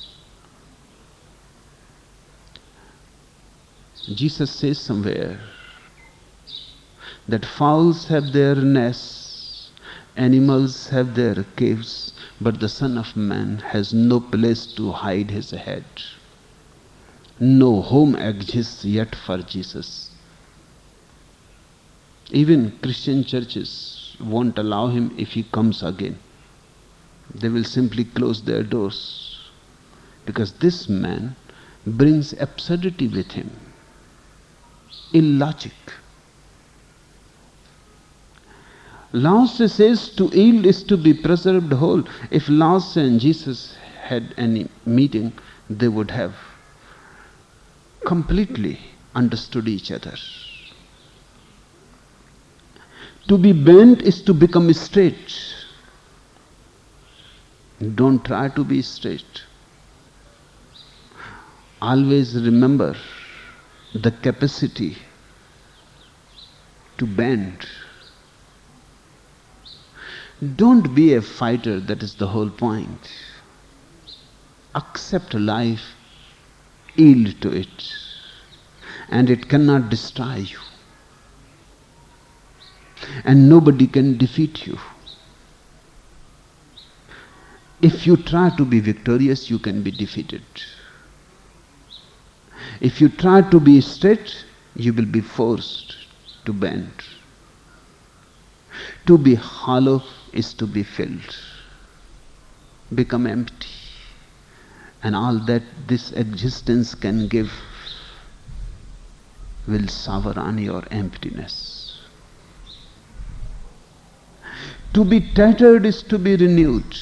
Jesus says somewhere that fowls have their nests, animals have their caves, but the Son of Man has no place to hide his head. No home exists yet for Jesus. Even Christian churches won't allow him if he comes again. They will simply close their doors because this man brings absurdity with him, illogic. Lao Tse says to yield is to be preserved whole. If Lao Tse and Jesus had any meeting, they would have completely understood each other. To be bent is to become straight. Don't try to be straight. Always remember the capacity to bend. Don't be a fighter, that is the whole point. Accept life, yield to it, and it cannot destroy you. And nobody can defeat you. If you try to be victorious, you can be defeated. If you try to be straight, you will be forced to bend. To be hollow is to be filled. Become empty. And all that this existence can give will sour on your emptiness. To be tattered is to be renewed.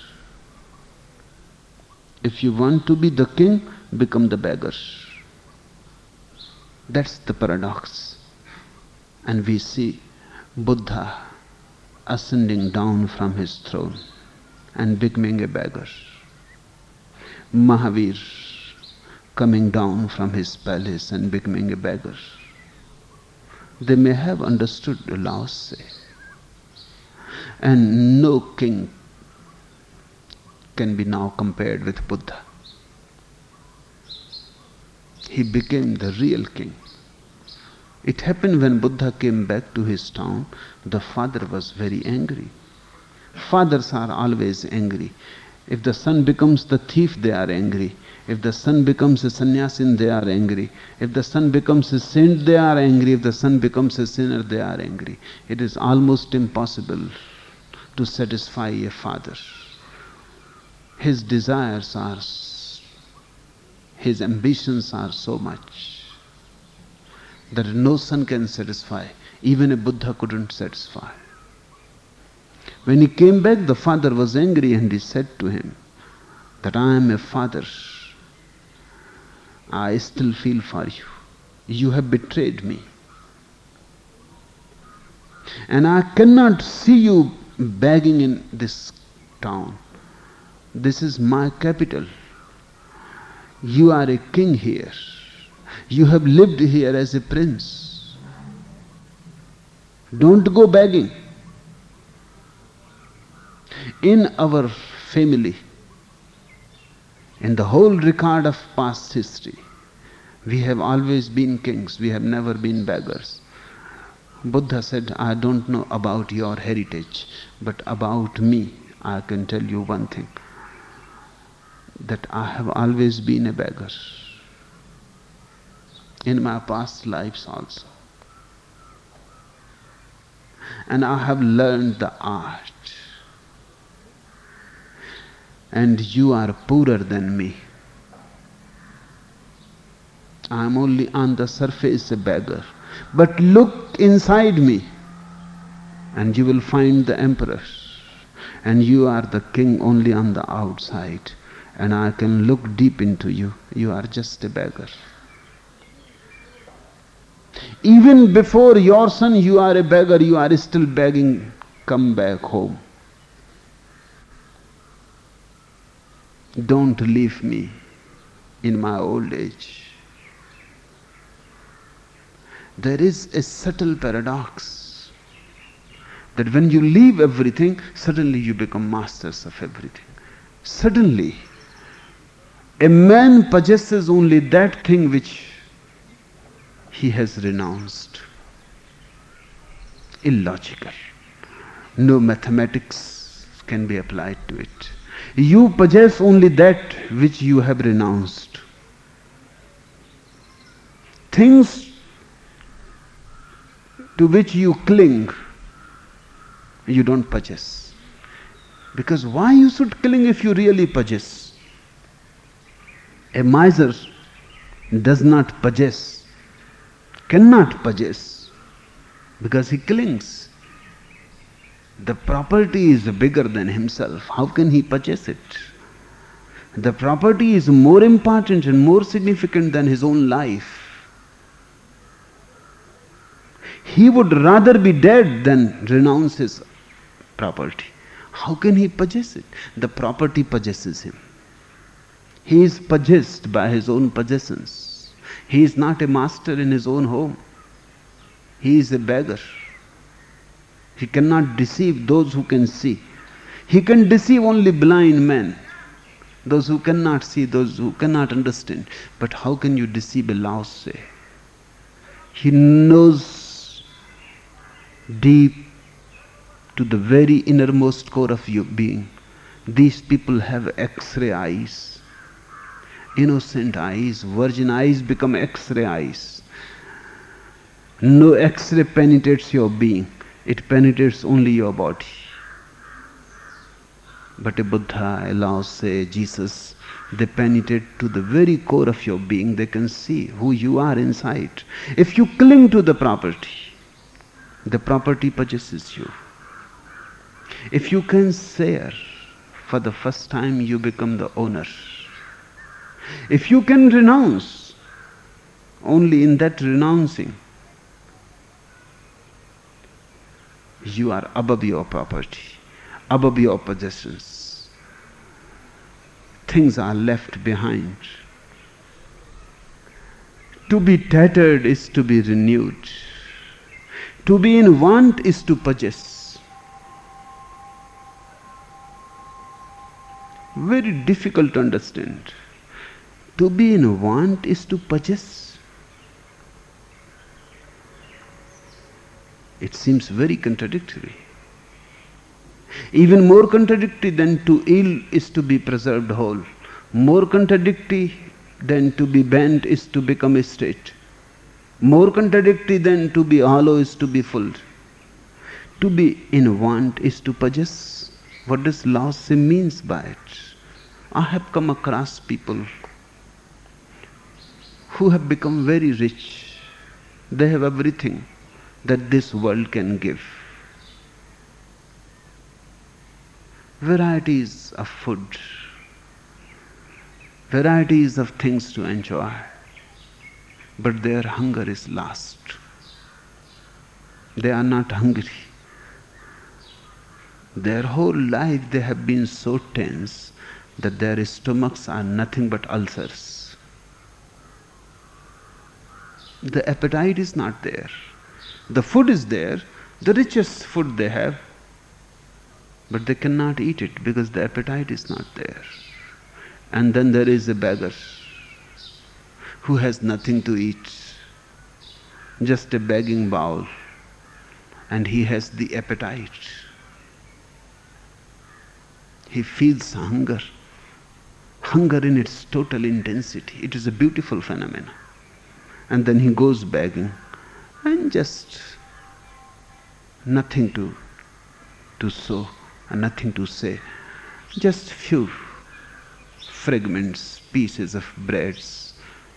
If you want to be the king, become the beggar. That's the paradox. And we see Buddha ascending down from his throne and becoming a beggar. Mahavir coming down from his palace and becoming a beggar. They may have understood Lao Tse. And no king can be now compared with Buddha. He became the real king. It happened when Buddha came back to his town, the father was very angry. Fathers are always angry. If the son becomes the thief, they are angry. If the son becomes a sannyasin, they are angry. If the son becomes a saint, they are angry. If the son becomes a sinner, they are angry. It is almost impossible to satisfy a father. His desires are, his ambitions are so much that no son can satisfy. Even a Buddha couldn't satisfy. When he came back, the father was angry and he said to him that I am a father. I still feel for you. You have betrayed me. And I cannot see you begging in this town. This is my capital. You are a king here. You have lived here as a prince. Don't go begging. In our family, in the whole record of past history, we have always been kings. We have never been beggars. Buddha said, I don't know about your heritage, but about me, I can tell you one thing, that I have always been a beggar. In my past lives also. and I have learned the art. And you are poorer than me. I am only on the surface a beggar. But look inside me, and you will find the emperor. And you are the king only on the outside. And I can look deep into you. You are just a beggar. Even before your son, you are a beggar. You are still begging, come back home. Don't leave me in my old age. There is a subtle paradox that when you leave everything, suddenly you become masters of everything. Suddenly, a man possesses only that thing which he has renounced. Illogical. No mathematics can be applied to it. You possess only that which you have renounced. Things to which you cling, you don't possess. Because why you should cling if you really possess? A miser does not possess, cannot possess, because he clings. The property is bigger than himself. How can he possess it? The property is more important and more significant than his own life. He would rather be dead than renounce his property. How can he possess it? The property possesses him. He is possessed by his own possessions. He is not a master in his own home. He is a beggar. He cannot deceive those who can see. He can deceive only blind men, those who cannot see, those who cannot understand. But how can you deceive a Lao Tse? He knows deep to the very innermost core of your being. These people have X-ray eyes. Innocent eyes, virgin eyes become X-ray eyes. No X-ray penetrates your being. It penetrates only your body. But a Buddha, a Lao Tse, Jesus, they penetrate to the very core of your being. They can see who you are inside. If you cling to the property possesses you. If you can share, for the first time you become the owner. If you can renounce, only in that renouncing, you are above your property, above your possessions. Things are left behind. To be tattered is to be renewed. To be in want is to possess. Very difficult to understand. To be in want is to possess. It seems very contradictory. Even more contradictory than to ill is to be preserved whole. More contradictory than to be bent is to become straight. More contradictory than to be hollow is to be full. To be in want is to possess. What does Lao Tse means by it? I have come across people who have become very rich. They have everything that this world can give. Varieties of food, varieties of things to enjoy, but their hunger is lost. They are not hungry. Their whole life they have been so tense that their stomachs are nothing but ulcers. The appetite is not there. The food is there, the richest food they have, but they cannot eat it because the appetite is not there. And then there is a beggar who has nothing to eat, just a begging bowl, and he has the appetite. He feels hunger, hunger in its total intensity. It is a beautiful phenomenon. And then he goes begging and just nothing to show and nothing to say. Just few fragments, pieces of breads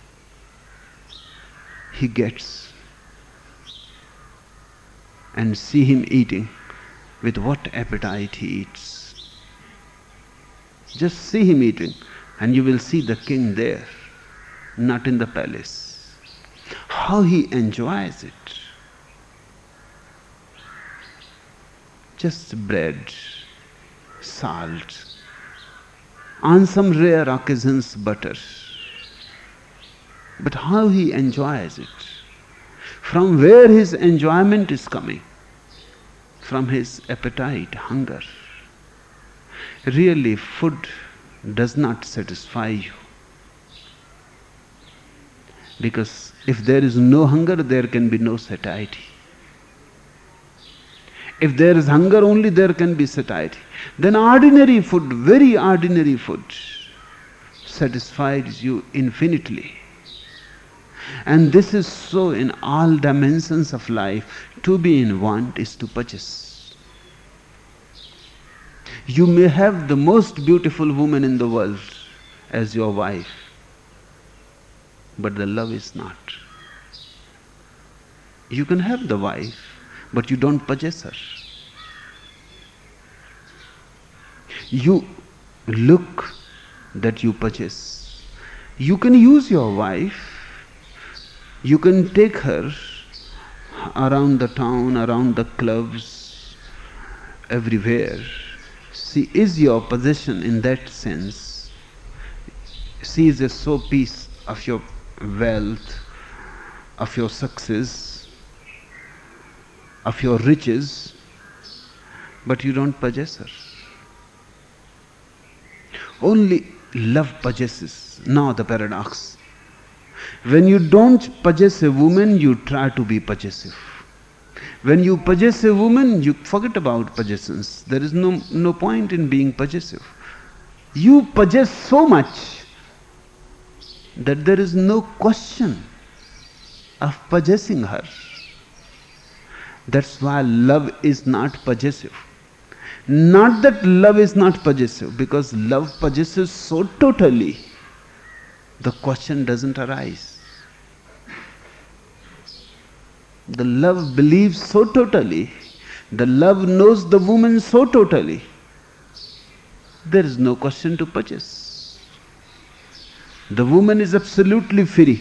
he gets, and see him eating with what appetite he eats. Just see him eating, and you will see the king there, not in the palace. How he enjoys it. Just bread, salt, on some rare occasions butter. But how he enjoys it. From where his enjoyment is coming? From his appetite, hunger. Really, food does not satisfy you. Because if there is no hunger, there can be no satiety. If there is hunger only, there can be satiety. Then ordinary food, very ordinary food, satisfies you infinitely. And this is so in all dimensions of life. To be in want is to purchase. You may have the most beautiful woman in the world as your wife, but the love is not. You can have the wife, but you don't possess her. You look that you possess. You can use your wife, you can take her around the town, around the clubs, everywhere. She is your possession in that sense. She is a showpiece of your wealth, of your success, of your riches, but you don't possess her. Only love possesses. Now the paradox. When you don't possess a woman, you try to be possessive. When you possess a woman, you forget about possessions. There is no point in being possessive. You possess so much that there is no question of possessing her. That's why love is not possessive. Not that love is not possessive, because love possesses so totally, the question doesn't arise. The love believes so totally, the love knows the woman so totally, there is no question to purchase. The woman is absolutely free,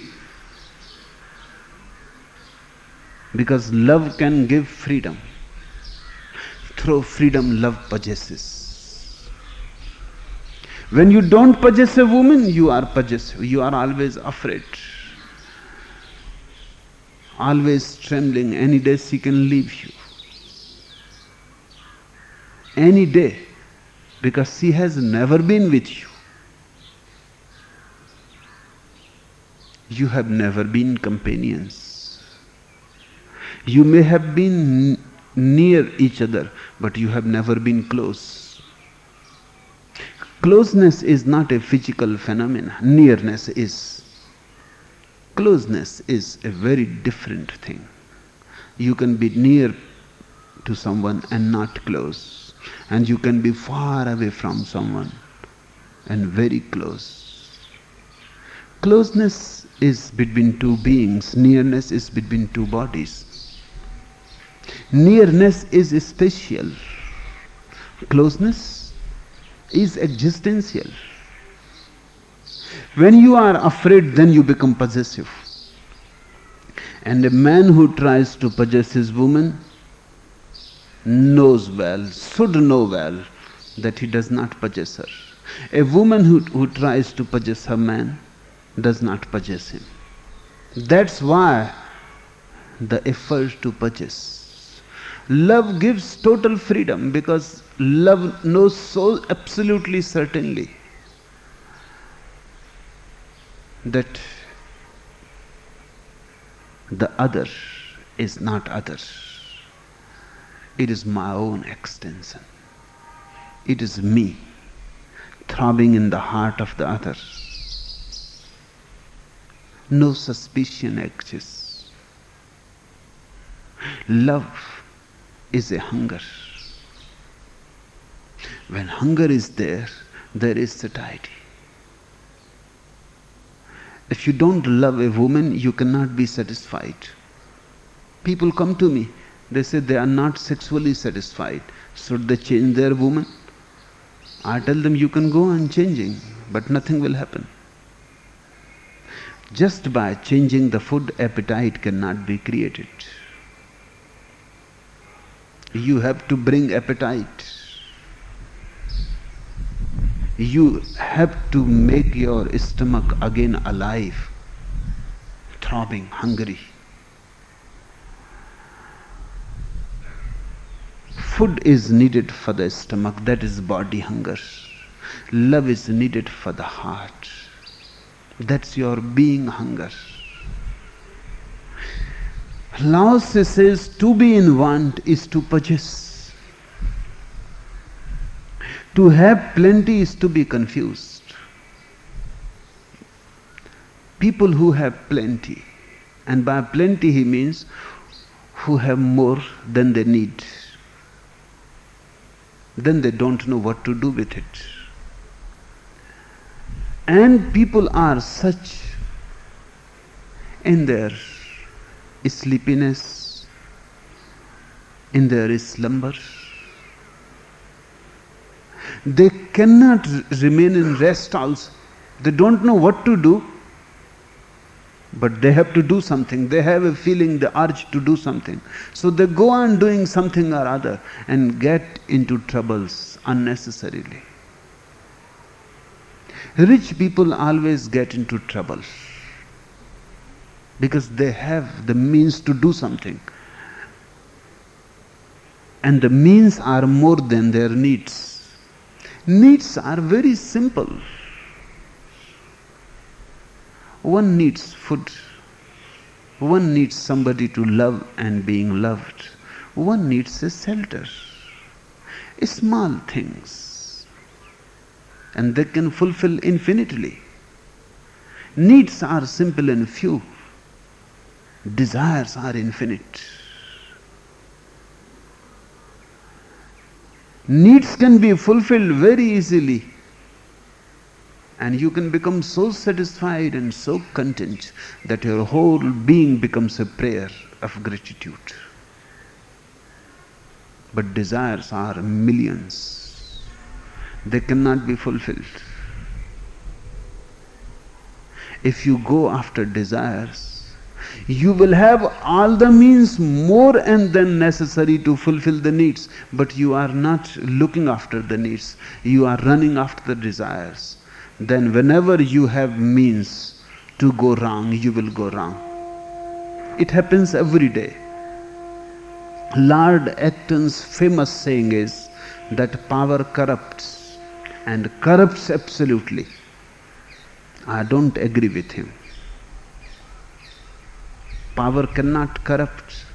because love can give freedom. Through freedom, love possesses. When you don't possess a woman, you are possessive. You are always afraid, always trembling. Any day she can leave you. Any day, because she has never been with you. You have never been companions. You may have been near each other, but you have never been close. Closeness is not a physical phenomenon. Nearness is. Closeness is a very different thing. You can be near to someone and not close. And you can be far away from someone and very close. Closeness is between two beings. Nearness is between two bodies. Nearness is spatial. Closeness is existential. When you are afraid, then you become possessive. And a man who tries to possess his woman knows well, should know well, that he does not possess her. A woman who tries to possess her man does not possess him. That's why the effort to possess. Love gives total freedom, because love knows so absolutely certainly that the other is not other. It is my own extension. It is me throbbing in the heart of the other. No suspicion exists. Love is a hunger. When hunger is there, there is satiety. If you don't love a woman, you cannot be satisfied. People come to me, they say they are not sexually satisfied. Should they change their woman? I tell them you can go on changing, but nothing will happen. Just by changing the food, appetite cannot be created. You have to bring appetite. You have to make your stomach again alive, throbbing, hungry. Food is needed for the stomach, that is body hunger. Love is needed for the heart. That's your being hunger. Lao Tse says to be in want is to possess. To have plenty is to be confused. People who have plenty, and by plenty he means who have more than they need, then they don't know what to do with it. And people are such in their sleepiness, in their slumber. They cannot remain in rest also. They don't know what to do, but they have to do something. They have a feeling, the urge to do something. So they go on doing something or other and get into troubles unnecessarily. Rich people always get into trouble because they have the means to do something. And the means are more than their needs. Needs are very simple. One needs food. One needs somebody to love and being loved. One needs a shelter. Small things. And they can fulfill infinitely. Needs are simple and few. Desires are infinite. Needs can be fulfilled very easily, and you can become so satisfied and so content that your whole being becomes a prayer of gratitude. But desires are millions. They cannot be fulfilled. If you go after desires, you will have all the means more and than necessary to fulfill the needs, but you are not looking after the needs. You are running after the desires. Then whenever you have means to go wrong, you will go wrong. It happens every day. Lord Acton's famous saying is that power corrupts, and corrupts absolutely. I don't agree with him. Power cannot corrupt.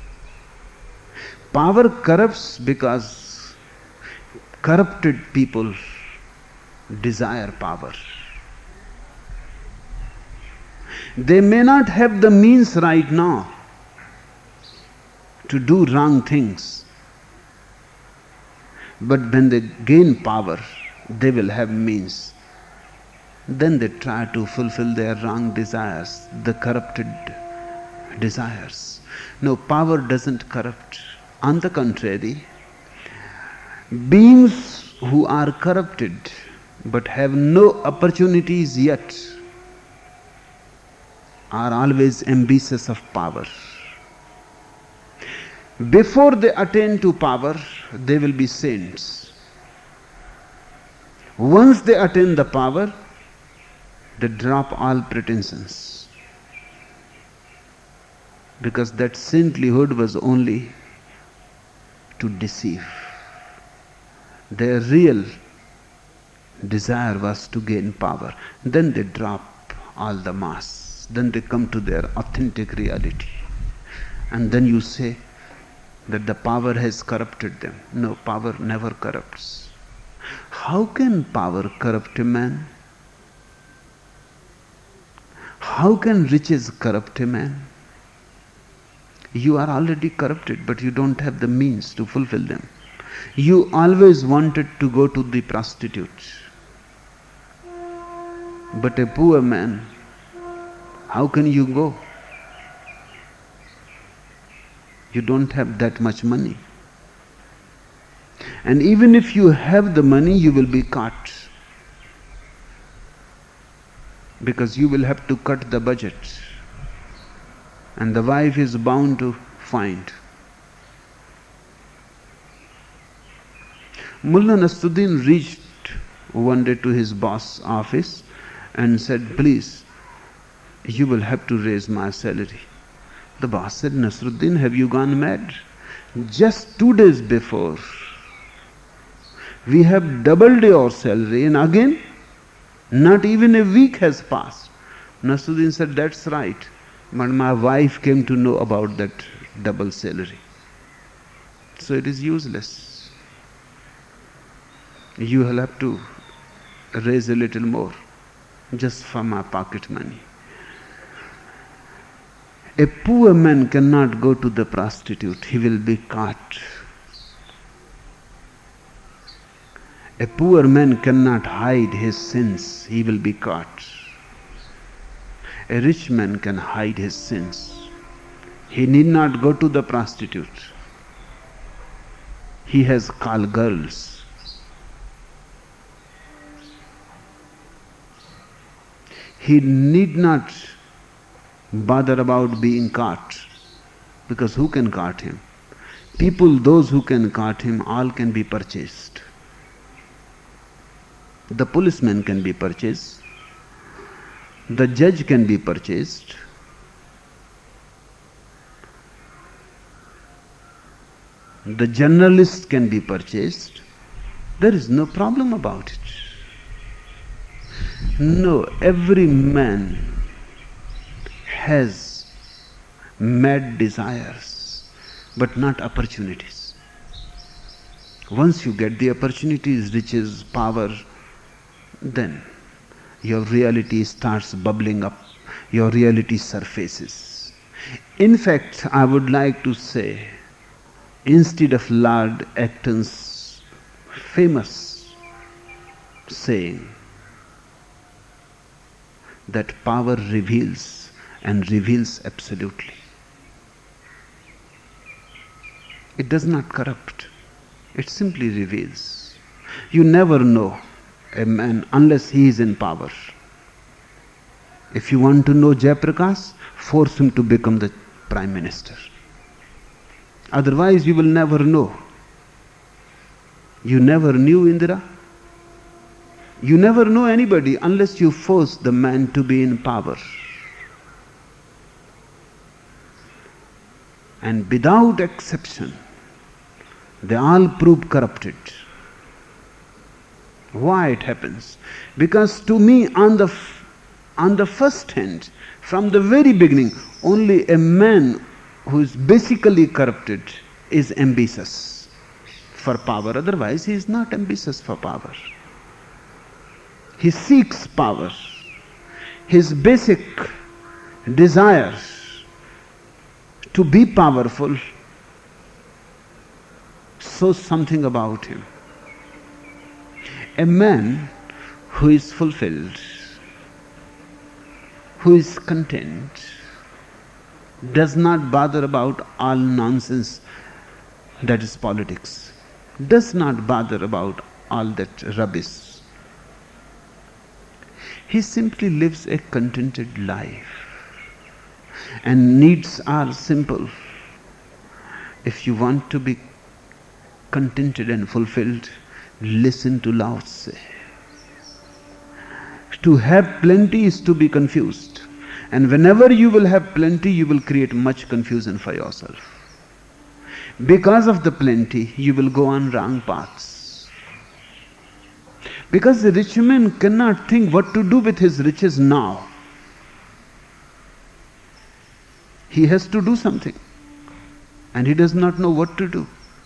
Power corrupts because corrupted people desire power. They may not have the means right now to do wrong things, but when they gain power, they will have means. Then they try to fulfill their wrong desires, the corrupted desires. No, power doesn't corrupt. On the contrary, beings who are corrupted but have no opportunities yet are always ambitious of power. Before they attain to power, they will be saints. Once they attain the power, they drop all pretensions. Because that saintlyhood was only to deceive. Their real desire was to gain power. Then they drop all the mask. Then they come to their authentic reality. And then you say that the power has corrupted them. No, power never corrupts. How can power corrupt a man? How can riches corrupt a man? You are already corrupted, but you don't have the means to fulfill them. You always wanted to go to the prostitute. But a poor man, how can you go? You don't have that much money. And even if you have the money, you will be caught. Because you will have to cut the budget. And the wife is bound to find. Mullah Nasruddin reached one day to his boss' office and said, please, you will have to raise my salary. The boss said, Nasruddin, have you gone mad? Just 2 days before, we have doubled your salary, and again, not even a week has passed. Nasruddin said, that's right, but my wife came to know about that double salary. So it is useless. You will have to raise a little more, just for my pocket money. A poor man cannot go to the prostitute, he will be caught. A poor man cannot hide his sins, he will be caught. A rich man can hide his sins. He need not go to the prostitute. He has call girls. He need not bother about being caught, because who can caught him? People, those who can caught him, all can be purchased. The policeman can be purchased. The judge can be purchased. The journalist can be purchased. There is no problem about it. No, every man has mad desires, but not opportunities. Once you get the opportunities, riches, power, then your reality starts bubbling up, your reality surfaces. In fact, I would like to say, instead of Lord Acton's famous saying that power reveals and reveals absolutely, it does not corrupt, it simply reveals. You never know a man unless he is in power. If you want to know Jayaprakash, force him to become the Prime Minister. Otherwise you will never know. You never knew Indira. You never know anybody unless you force the man to be in power. And without exception, they all prove corrupted. Why it happens? Because to me, on the first hand, from the very beginning, only a man who is basically corrupted is ambitious for power. Otherwise, he is not ambitious for power. He seeks power. His basic desire to be powerful shows something about him. A man who is fulfilled, who is content, does not bother about all nonsense that is politics, does not bother about all that rubbish. He simply lives a contented life. And needs are simple. If you want to be contented and fulfilled, listen to Lao Tse. To have plenty is to be confused. And whenever you will have plenty, you will create much confusion for yourself. Because of the plenty, you will go on wrong paths. Because the rich man cannot think what to do with his riches now. He has to do something. And he does not know what to do.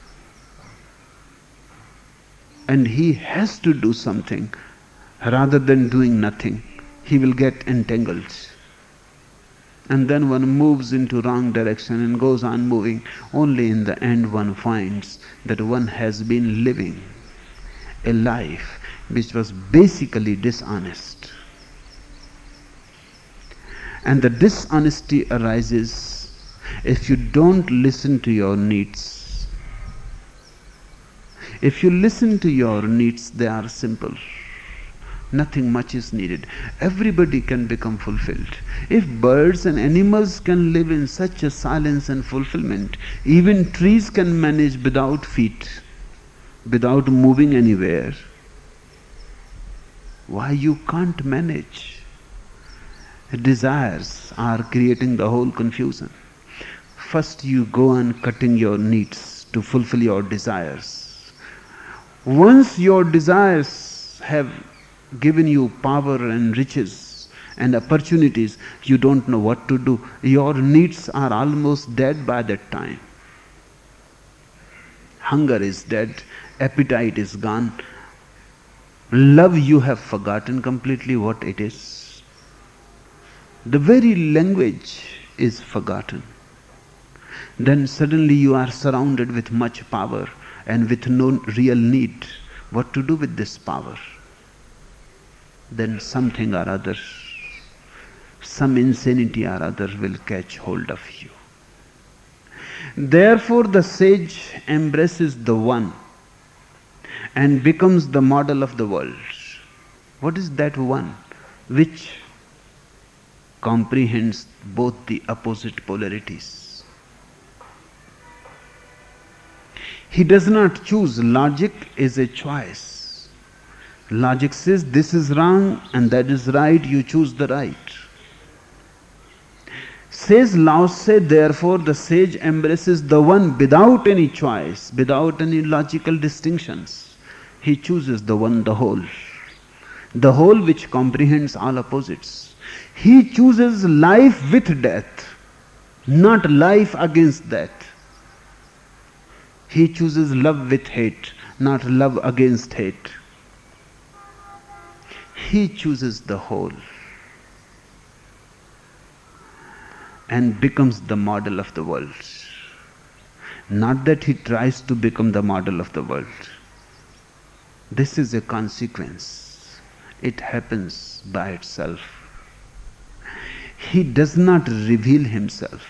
And he has to do something. Rather than doing nothing, he will get entangled. and then one moves into wrong direction and goes on moving. Only in the end one finds that one has been living a life which was basically dishonest. And the dishonesty arises if you don't listen to your needs. If you listen to your needs, they are simple. Nothing much is needed. Everybody can become fulfilled. If birds and animals can live in such a silence and fulfillment, even trees can manage without feet, without moving anywhere. Why you can't manage? Desires are creating the whole confusion. First you go on cutting your needs to fulfill your desires. Once your desires have given you power and riches and opportunities, you don't know what to do. Your needs are almost dead by that time. Hunger is dead, appetite is gone. Love, you have forgotten completely what it is. The very language is forgotten. Then suddenly you are surrounded with much power and with no real need. What to do with this power? Then something or other, some insanity or other will catch hold of you. Therefore the sage embraces the one and becomes the model of the world. What is that one? Which comprehends both the opposite polarities. He does not choose. Logic is a choice. Logic says this is wrong and that is right, you choose the right. Says Lao Tse, therefore the sage embraces the one without any choice, without any logical distinctions. He chooses the one, the whole which comprehends all opposites. He chooses life with death, not life against death. He chooses love with hate, not love against hate. He chooses the whole and becomes the model of the world. Not that he tries to become the model of the world. This is a consequence. It happens by itself. He does not reveal himself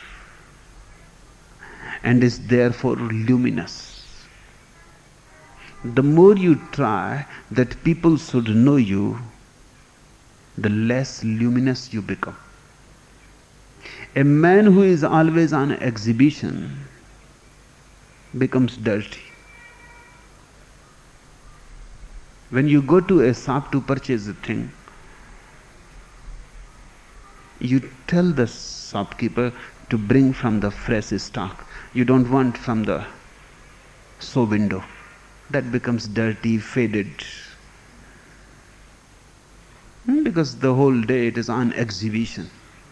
and is therefore luminous. The more you try that people should know you, the less luminous you become. A man who is always on exhibition becomes dirty. When you go to a shop to purchase a thing, you tell the shopkeeper to bring from the fresh stock. You don't want from the show window. That becomes dirty, faded. Because the whole day it is on exhibition.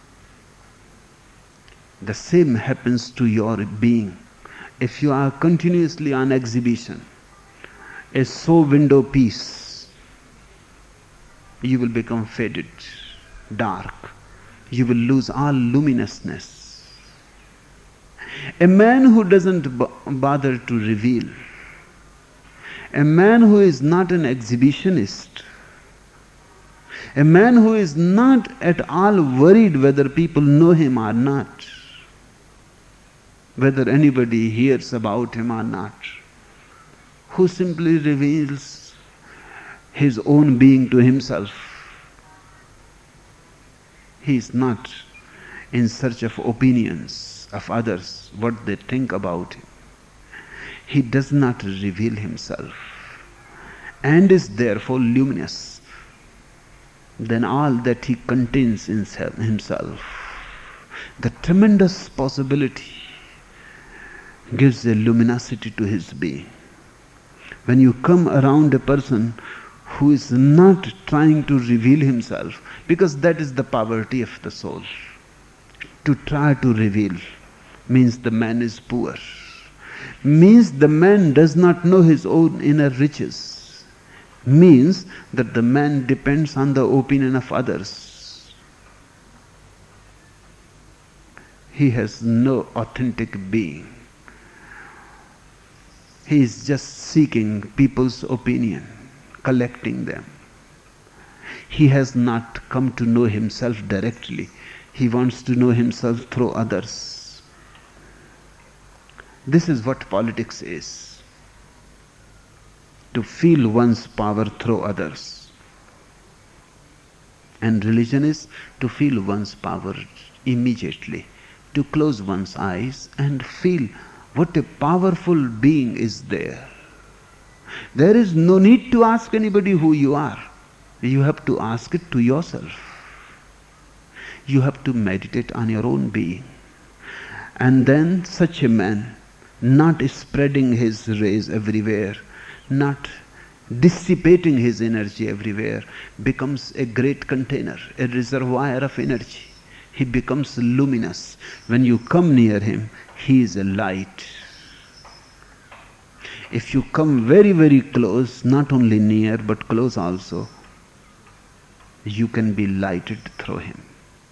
The same happens to your being. If you are continuously on exhibition, a show window piece, you will become faded, dark. You will lose all luminousness. A man who doesn't bother to reveal, a man who is not an exhibitionist, a man who is not at all worried whether people know him or not, whether anybody hears about him or not, who simply reveals his own being to himself. He is not in search of opinions of others, what they think about him. He does not reveal himself and is therefore luminous. Then all that he contains in himself, the tremendous possibility, gives a luminosity to his being. When you come around a person who is not trying to reveal himself, because that is the poverty of the soul. To try to reveal means the man is poor, means the man does not know his own inner riches, means that the man depends on the opinion of others. he has no authentic being. He is just seeking people's opinion, collecting them. He has not come to know himself directly. He wants to know himself through others. This is what politics is. To feel one's power through others. And religion is to feel one's power immediately. To close one's eyes and feel what a powerful being is there. There is no need to ask anybody who you are. You have to ask it to yourself. You have to meditate on your own being. And then such a man, not spreading his rays everywhere, not dissipating his energy everywhere, becomes a great container, a reservoir of energy. He becomes luminous. When you come near him, he is a light. If you come very, very close, not only near but close also, you can be lighted through him.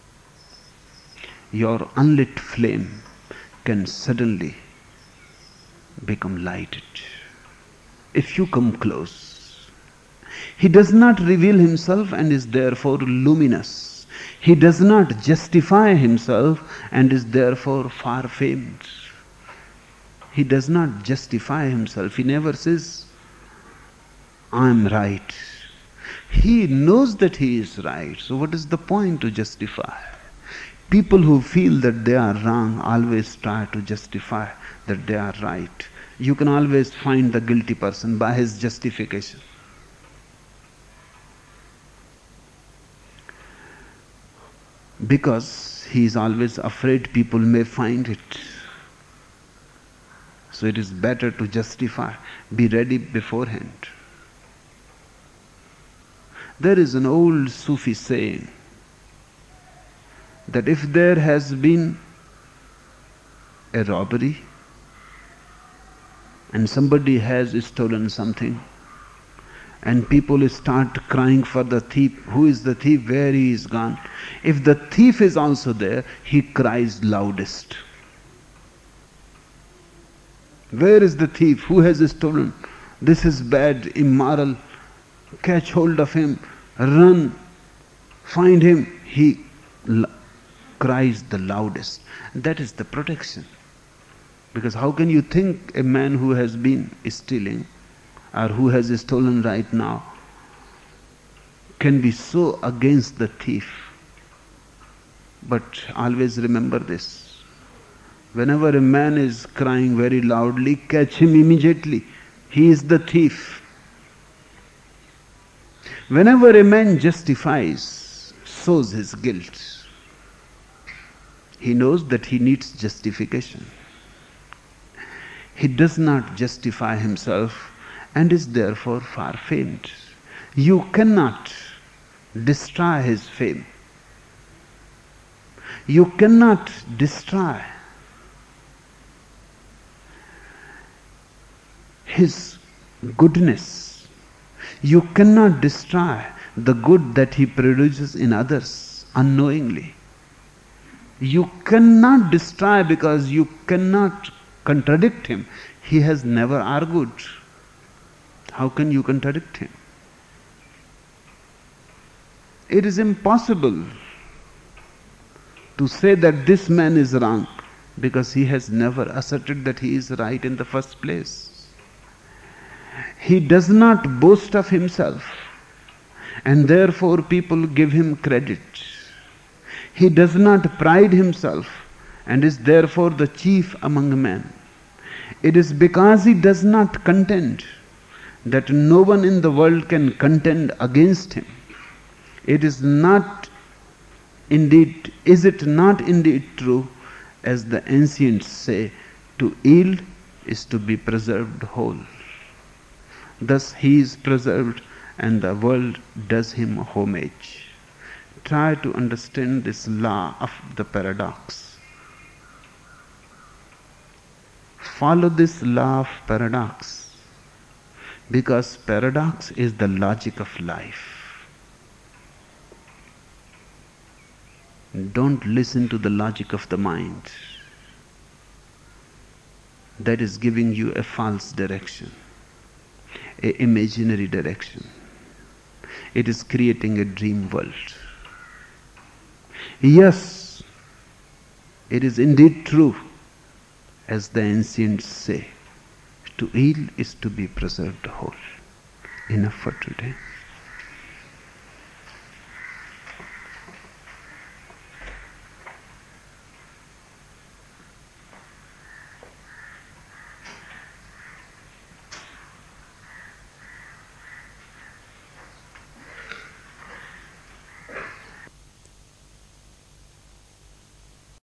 Your unlit flame can suddenly become lighted. If you come close, he does not reveal himself and is therefore luminous. He does not justify himself and is therefore far famed. He does not justify himself. He never says, I am right. He knows that he is right. So what is the point to justify? People who feel that they are wrong always try to justify that they are right. You can always find the guilty person by his justification. Because he is always afraid people may find it. So it is better to justify, be ready beforehand. There is an old Sufi saying that if there has been a robbery and somebody has stolen something and people start crying for the thief, who is the thief, where he is gone? If the thief is also there, he cries loudest. Where is the thief? Who has stolen? This is bad, immoral. Catch hold of him, run, find him. He cries the loudest. That is the protection. Because how can you think a man who has been stealing or who has stolen right now can be so against the thief? But always remember this. Whenever a man is crying very loudly, catch him immediately. He is the thief. Whenever a man justifies, shows his guilt, he knows that he needs justification. He does not justify himself and is therefore far famed. You cannot destroy his fame. You cannot destroy his goodness. You cannot destroy the good that he produces in others unknowingly. You cannot destroy because you cannot contradict him. He has never argued. How can you contradict him? It is impossible to say that this man is wrong because he has never asserted that he is right in the first place. He does not boast of himself and therefore people give him credit. He does not pride himself and is therefore the chief among men. It is because he does not contend that no one in the world can contend against him. It is not indeed, is it not indeed true, as the ancients say, to yield is to be preserved whole. Thus he is preserved and the world does him homage. Try to understand this law of the paradox. Follow this law of paradox, because paradox is the logic of life. Don't listen to the logic of the mind. That is giving you a false direction, an imaginary direction. It is creating a dream world. Yes, it is indeed true, as the ancients say, to heal is to be preserved whole. Enough for today.